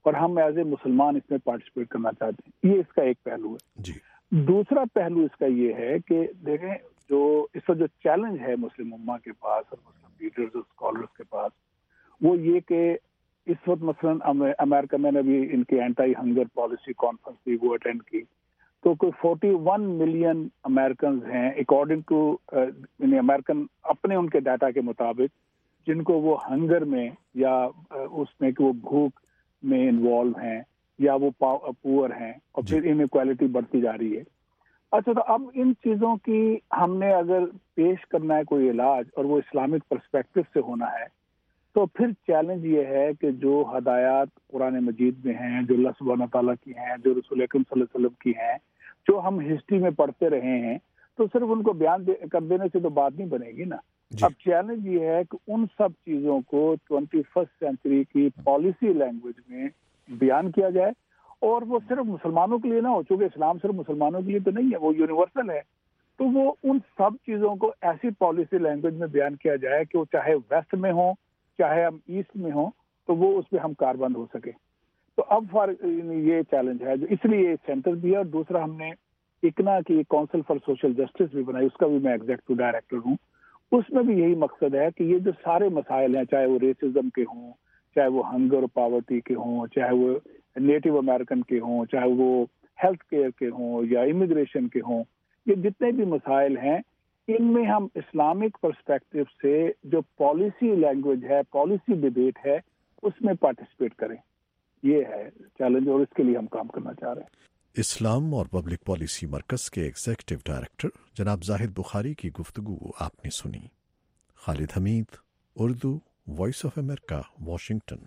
اور ہم ایز اے مسلمان اس میں پارٹیسپیٹ کرنا چاہتے ہیں. یہ اس کا ایک پہلو ہے. جی. دوسرا پہلو اس کا یہ ہے کہ دیکھیں جو اس وقت جو چیلنج ہے مسلم امہ کے پاس اور مسلم لیڈرز اور اسکالرز کے پاس وہ یہ کہ اس وقت مثلاً امریکہ میں نے بھی ان کی اینٹی ہنگر پالیسی کانفرنس تھی وہ اٹینڈ کی تو کوئی 41 ملین امریکنز ہیں اکارڈنگ ٹو یعنی امریکن اپنے ان کے ڈاٹا کے مطابق جن کو وہ ہنگر میں یا اس میں کہ وہ بھوک میں انوالو ہیں یا وہ پور ہیں اور پھر انیکوالٹی بڑھتی جا رہی ہے. اچھا تو اب ان چیزوں کی ہم نے اگر پیش کرنا ہے کوئی علاج اور وہ اسلامک پرسپیکٹو سے ہونا ہے تو پھر چیلنج یہ ہے کہ جو ہدایات قرآن مجید میں ہیں جو اللہ سبحانہ تعالیٰ کی ہیں جو رسول اکرم صلی اللہ علیہ وسلم کی ہیں جو ہم ہسٹری میں پڑھتے رہے ہیں تو صرف ان کو بیان کر دینے سے تو بات نہیں بنے گی نا. اب چیلنج یہ ہے کہ ان سب چیزوں کو 21 سینچری کی پالیسی لینگویج میں بیان کیا جائے اور وہ صرف مسلمانوں کے لیے نہ ہو چونکہ اسلام صرف مسلمانوں کے لیے تو نہیں ہے وہ یونیورسل ہے تو وہ ان سب چیزوں کو ایسی پالیسی لینگویج میں بیان کیا جائے کہ وہ چاہے ویسٹ میں ہوں چاہے ہم ایسٹ میں ہوں تو وہ اس پہ ہم کاربند ہو سکے. تو اب یہ چیلنج ہے جو اس لیے سینٹر بھی ہے اور دوسرا ہم نے اکنا کی کونسل فار سوشل جسٹس بھی بنائی اس کا بھی میں ایگزیکٹو ڈائریکٹر ہوں. اس میں بھی یہی مقصد ہے کہ یہ جو سارے مسائل ہیں چاہے وہ ریسزم کے ہوں چاہے وہ ہنگر اور پاورٹی کے ہوں چاہے وہ نیٹو امریکن کے ہوں چاہے وہ ہیلتھ کیئر کے ہوں یا امیگریشن کے ہوں یہ جتنے بھی مسائل ہیں ان میں ہم اسلامک پرسپیکٹو سے جو پالیسی لینگویج ہے پالیسی ڈیبیٹ ہے اس میں پارٹیسپیٹ کریں. یہ ہے چیلنج اور اس کے لیے ہم کام کرنا چاہ رہے ہیں. اسلام اور پبلک پالیسی مرکز کے ایگزیکٹو ڈائریکٹر جناب زاہد بخاری کی گفتگو آپ نے سنی. Khalid Hameed, Urdu, voice of America, Washington.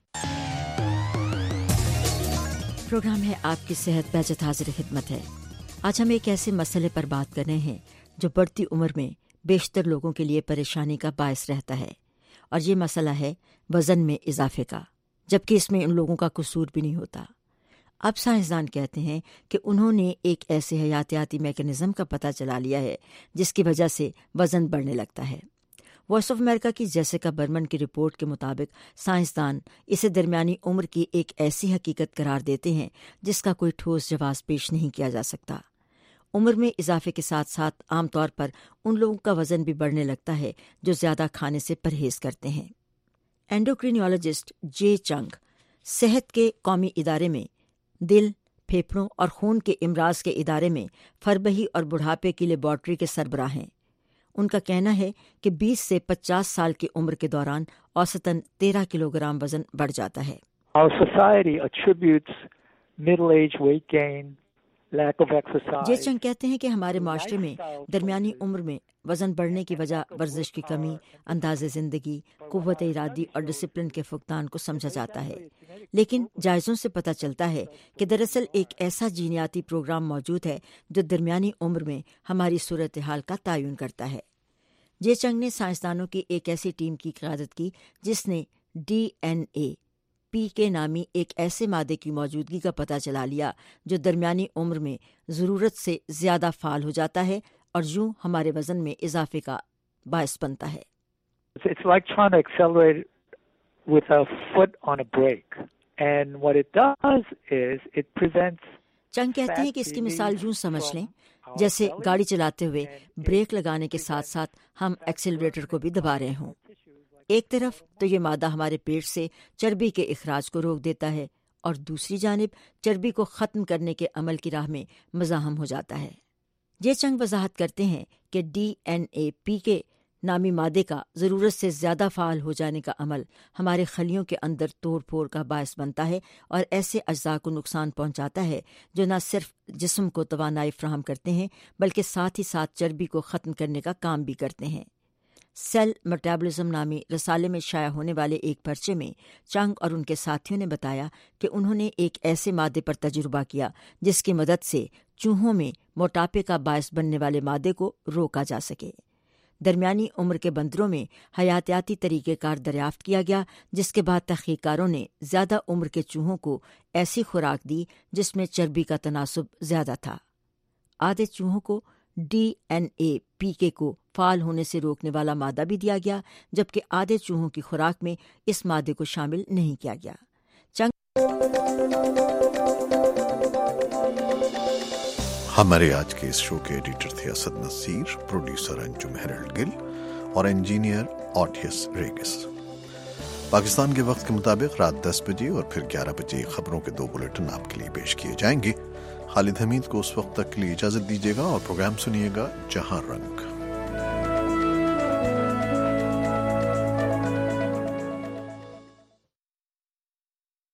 Programme ہے آپ کی صحت بہجت حاضر خدمت ہے. آج ہم ایک ایسے مسئلے پر بات کر رہے ہیں جو بڑھتی عمر میں بیشتر لوگوں کے لیے پریشانی کا باعث رہتا ہے اور یہ مسئلہ ہے وزن میں اضافے کا، جبکہ اس میں ان لوگوں کا قصور بھی نہیں ہوتا. اب سائنسدان کہتے ہیں کہ انہوں نے ایک ایسے حیاتیاتی میکانزم کا پتہ چلا لیا ہے جس کی وجہ سے وزن بڑھنے لگتا ہے. وائس آف امریکہ کی جیسیکا برمن کی رپورٹ کے مطابق سائنسدان اسے درمیانی عمر کی ایک ایسی حقیقت قرار دیتے ہیں جس کا کوئی ٹھوس جواز پیش نہیں کیا جا سکتا. عمر میں اضافے کے ساتھ ساتھ عام طور پر ان لوگوں کا وزن بھی بڑھنے لگتا ہے جو زیادہ کھانے سے پرہیز کرتے ہیں. اینڈوکرینیولوجسٹ جے چنگ صحت کے قومی ادارے میں دل، پھیپھڑوں اور خون کے امراض کے ادارے میں فربہی اور بڑھاپے کی لیبارٹری کے سربراہ ہیں. ان کا کہنا ہے کہ 20 سے 50 سال کی عمر کے دوران اوسطاً 13 کلوگرام وزن بڑھ جاتا ہے. Our society attributes middle age weight gain, lack of exercise. جے چنگ کہتے ہیں کہ ہمارے معاشرے میں درمیانی عمر میں وزن بڑھنے کی وجہ ورزش کی کمی، انداز زندگی، قوت ارادی اور ڈسپلن کے فقدان کو سمجھا جاتا ہے. لیکن جائزوں سے پتہ چلتا ہے کہ دراصل ایک ایسا جینیاتی پروگرام موجود ہے جو درمیانی عمر میں ہماری صورتحال کا تعین کرتا ہے. جے چنگ نے سائنسدانوں کی ایک ایسی ٹیم کی قیادت کی جس نے DNA-PK نامی ایک ایسے مادے کی موجودگی کا پتہ چلا لیا جو درمیانی عمر میں ضرورت سے زیادہ فعال ہو جاتا ہے اور یوں ہمارے وزن میں اضافے کا باعث بنتا ہے. It's like trying to accelerate with a foot on a brake. And what it does is it prevents. چنگ کہتے ہیں کہ اس کی مثال یوں سمجھ لیں جیسے گاڑی چلاتے ہوئے بریک لگانے کے ساتھ ساتھ ہم ایکسیلریٹر کو بھی دبا رہے ہوں. ایک طرف تو یہ مادہ ہمارے پیٹ سے چربی کے اخراج کو روک دیتا ہے اور دوسری جانب چربی کو ختم کرنے کے عمل کی راہ میں مزاحم ہو جاتا ہے. جے چنگ وضاحت کرتے ہیں کہ DNA-PK نامی مادے کا ضرورت سے زیادہ فعال ہو جانے کا عمل ہمارے خلیوں کے اندر توڑ پھوڑ کا باعث بنتا ہے اور ایسے اجزاء کو نقصان پہنچاتا ہے جو نہ صرف جسم کو توانائی فراہم کرتے ہیں بلکہ ساتھ ہی ساتھ چربی کو ختم کرنے کا کام بھی کرتے ہیں. سیل میٹابولزم نامی رسالے میں شائع ہونے والے ایک پرچے میں چنگ اور ان کے ساتھیوں نے بتایا کہ انہوں نے ایک ایسے مادے پر تجربہ کیا جس کی مدد سے چوہوں میں موٹاپے کا باعث بننے والے مادے کو روکا جا سکے. درمیانی عمر کے بندروں میں حیاتیاتی طریقہ کار دریافت کیا گیا جس کے بعد تحقیق کاروں نے زیادہ عمر کے چوہوں کو ایسی خوراک دی جس میں چربی کا تناسب زیادہ تھا. آدھے چوہوں کو DNA-PK کو فعال ہونے سے روکنے والا مادہ بھی دیا گیا جبکہ آدھے چوہوں کی خوراک میں اس مادے کو شامل نہیں کیا گیا. چنگ ہمارے آج کے اس شو کے ایڈیٹر تھے اسد نصیر، پروڈیوسر انجم ہیرلڈ گل اور انجینئر آٹیس ریگس۔ پاکستان کے وقت کے مطابق رات 10 بجے اور پھر 11 بجے خبروں کے 2 بلیٹن آپ کے لیے پیش کیے جائیں گے۔ خالد حمید کو اس وقت تک کے لیے اجازت دیجیے گا اور پروگرام سنیے گا جہاں رنگ۔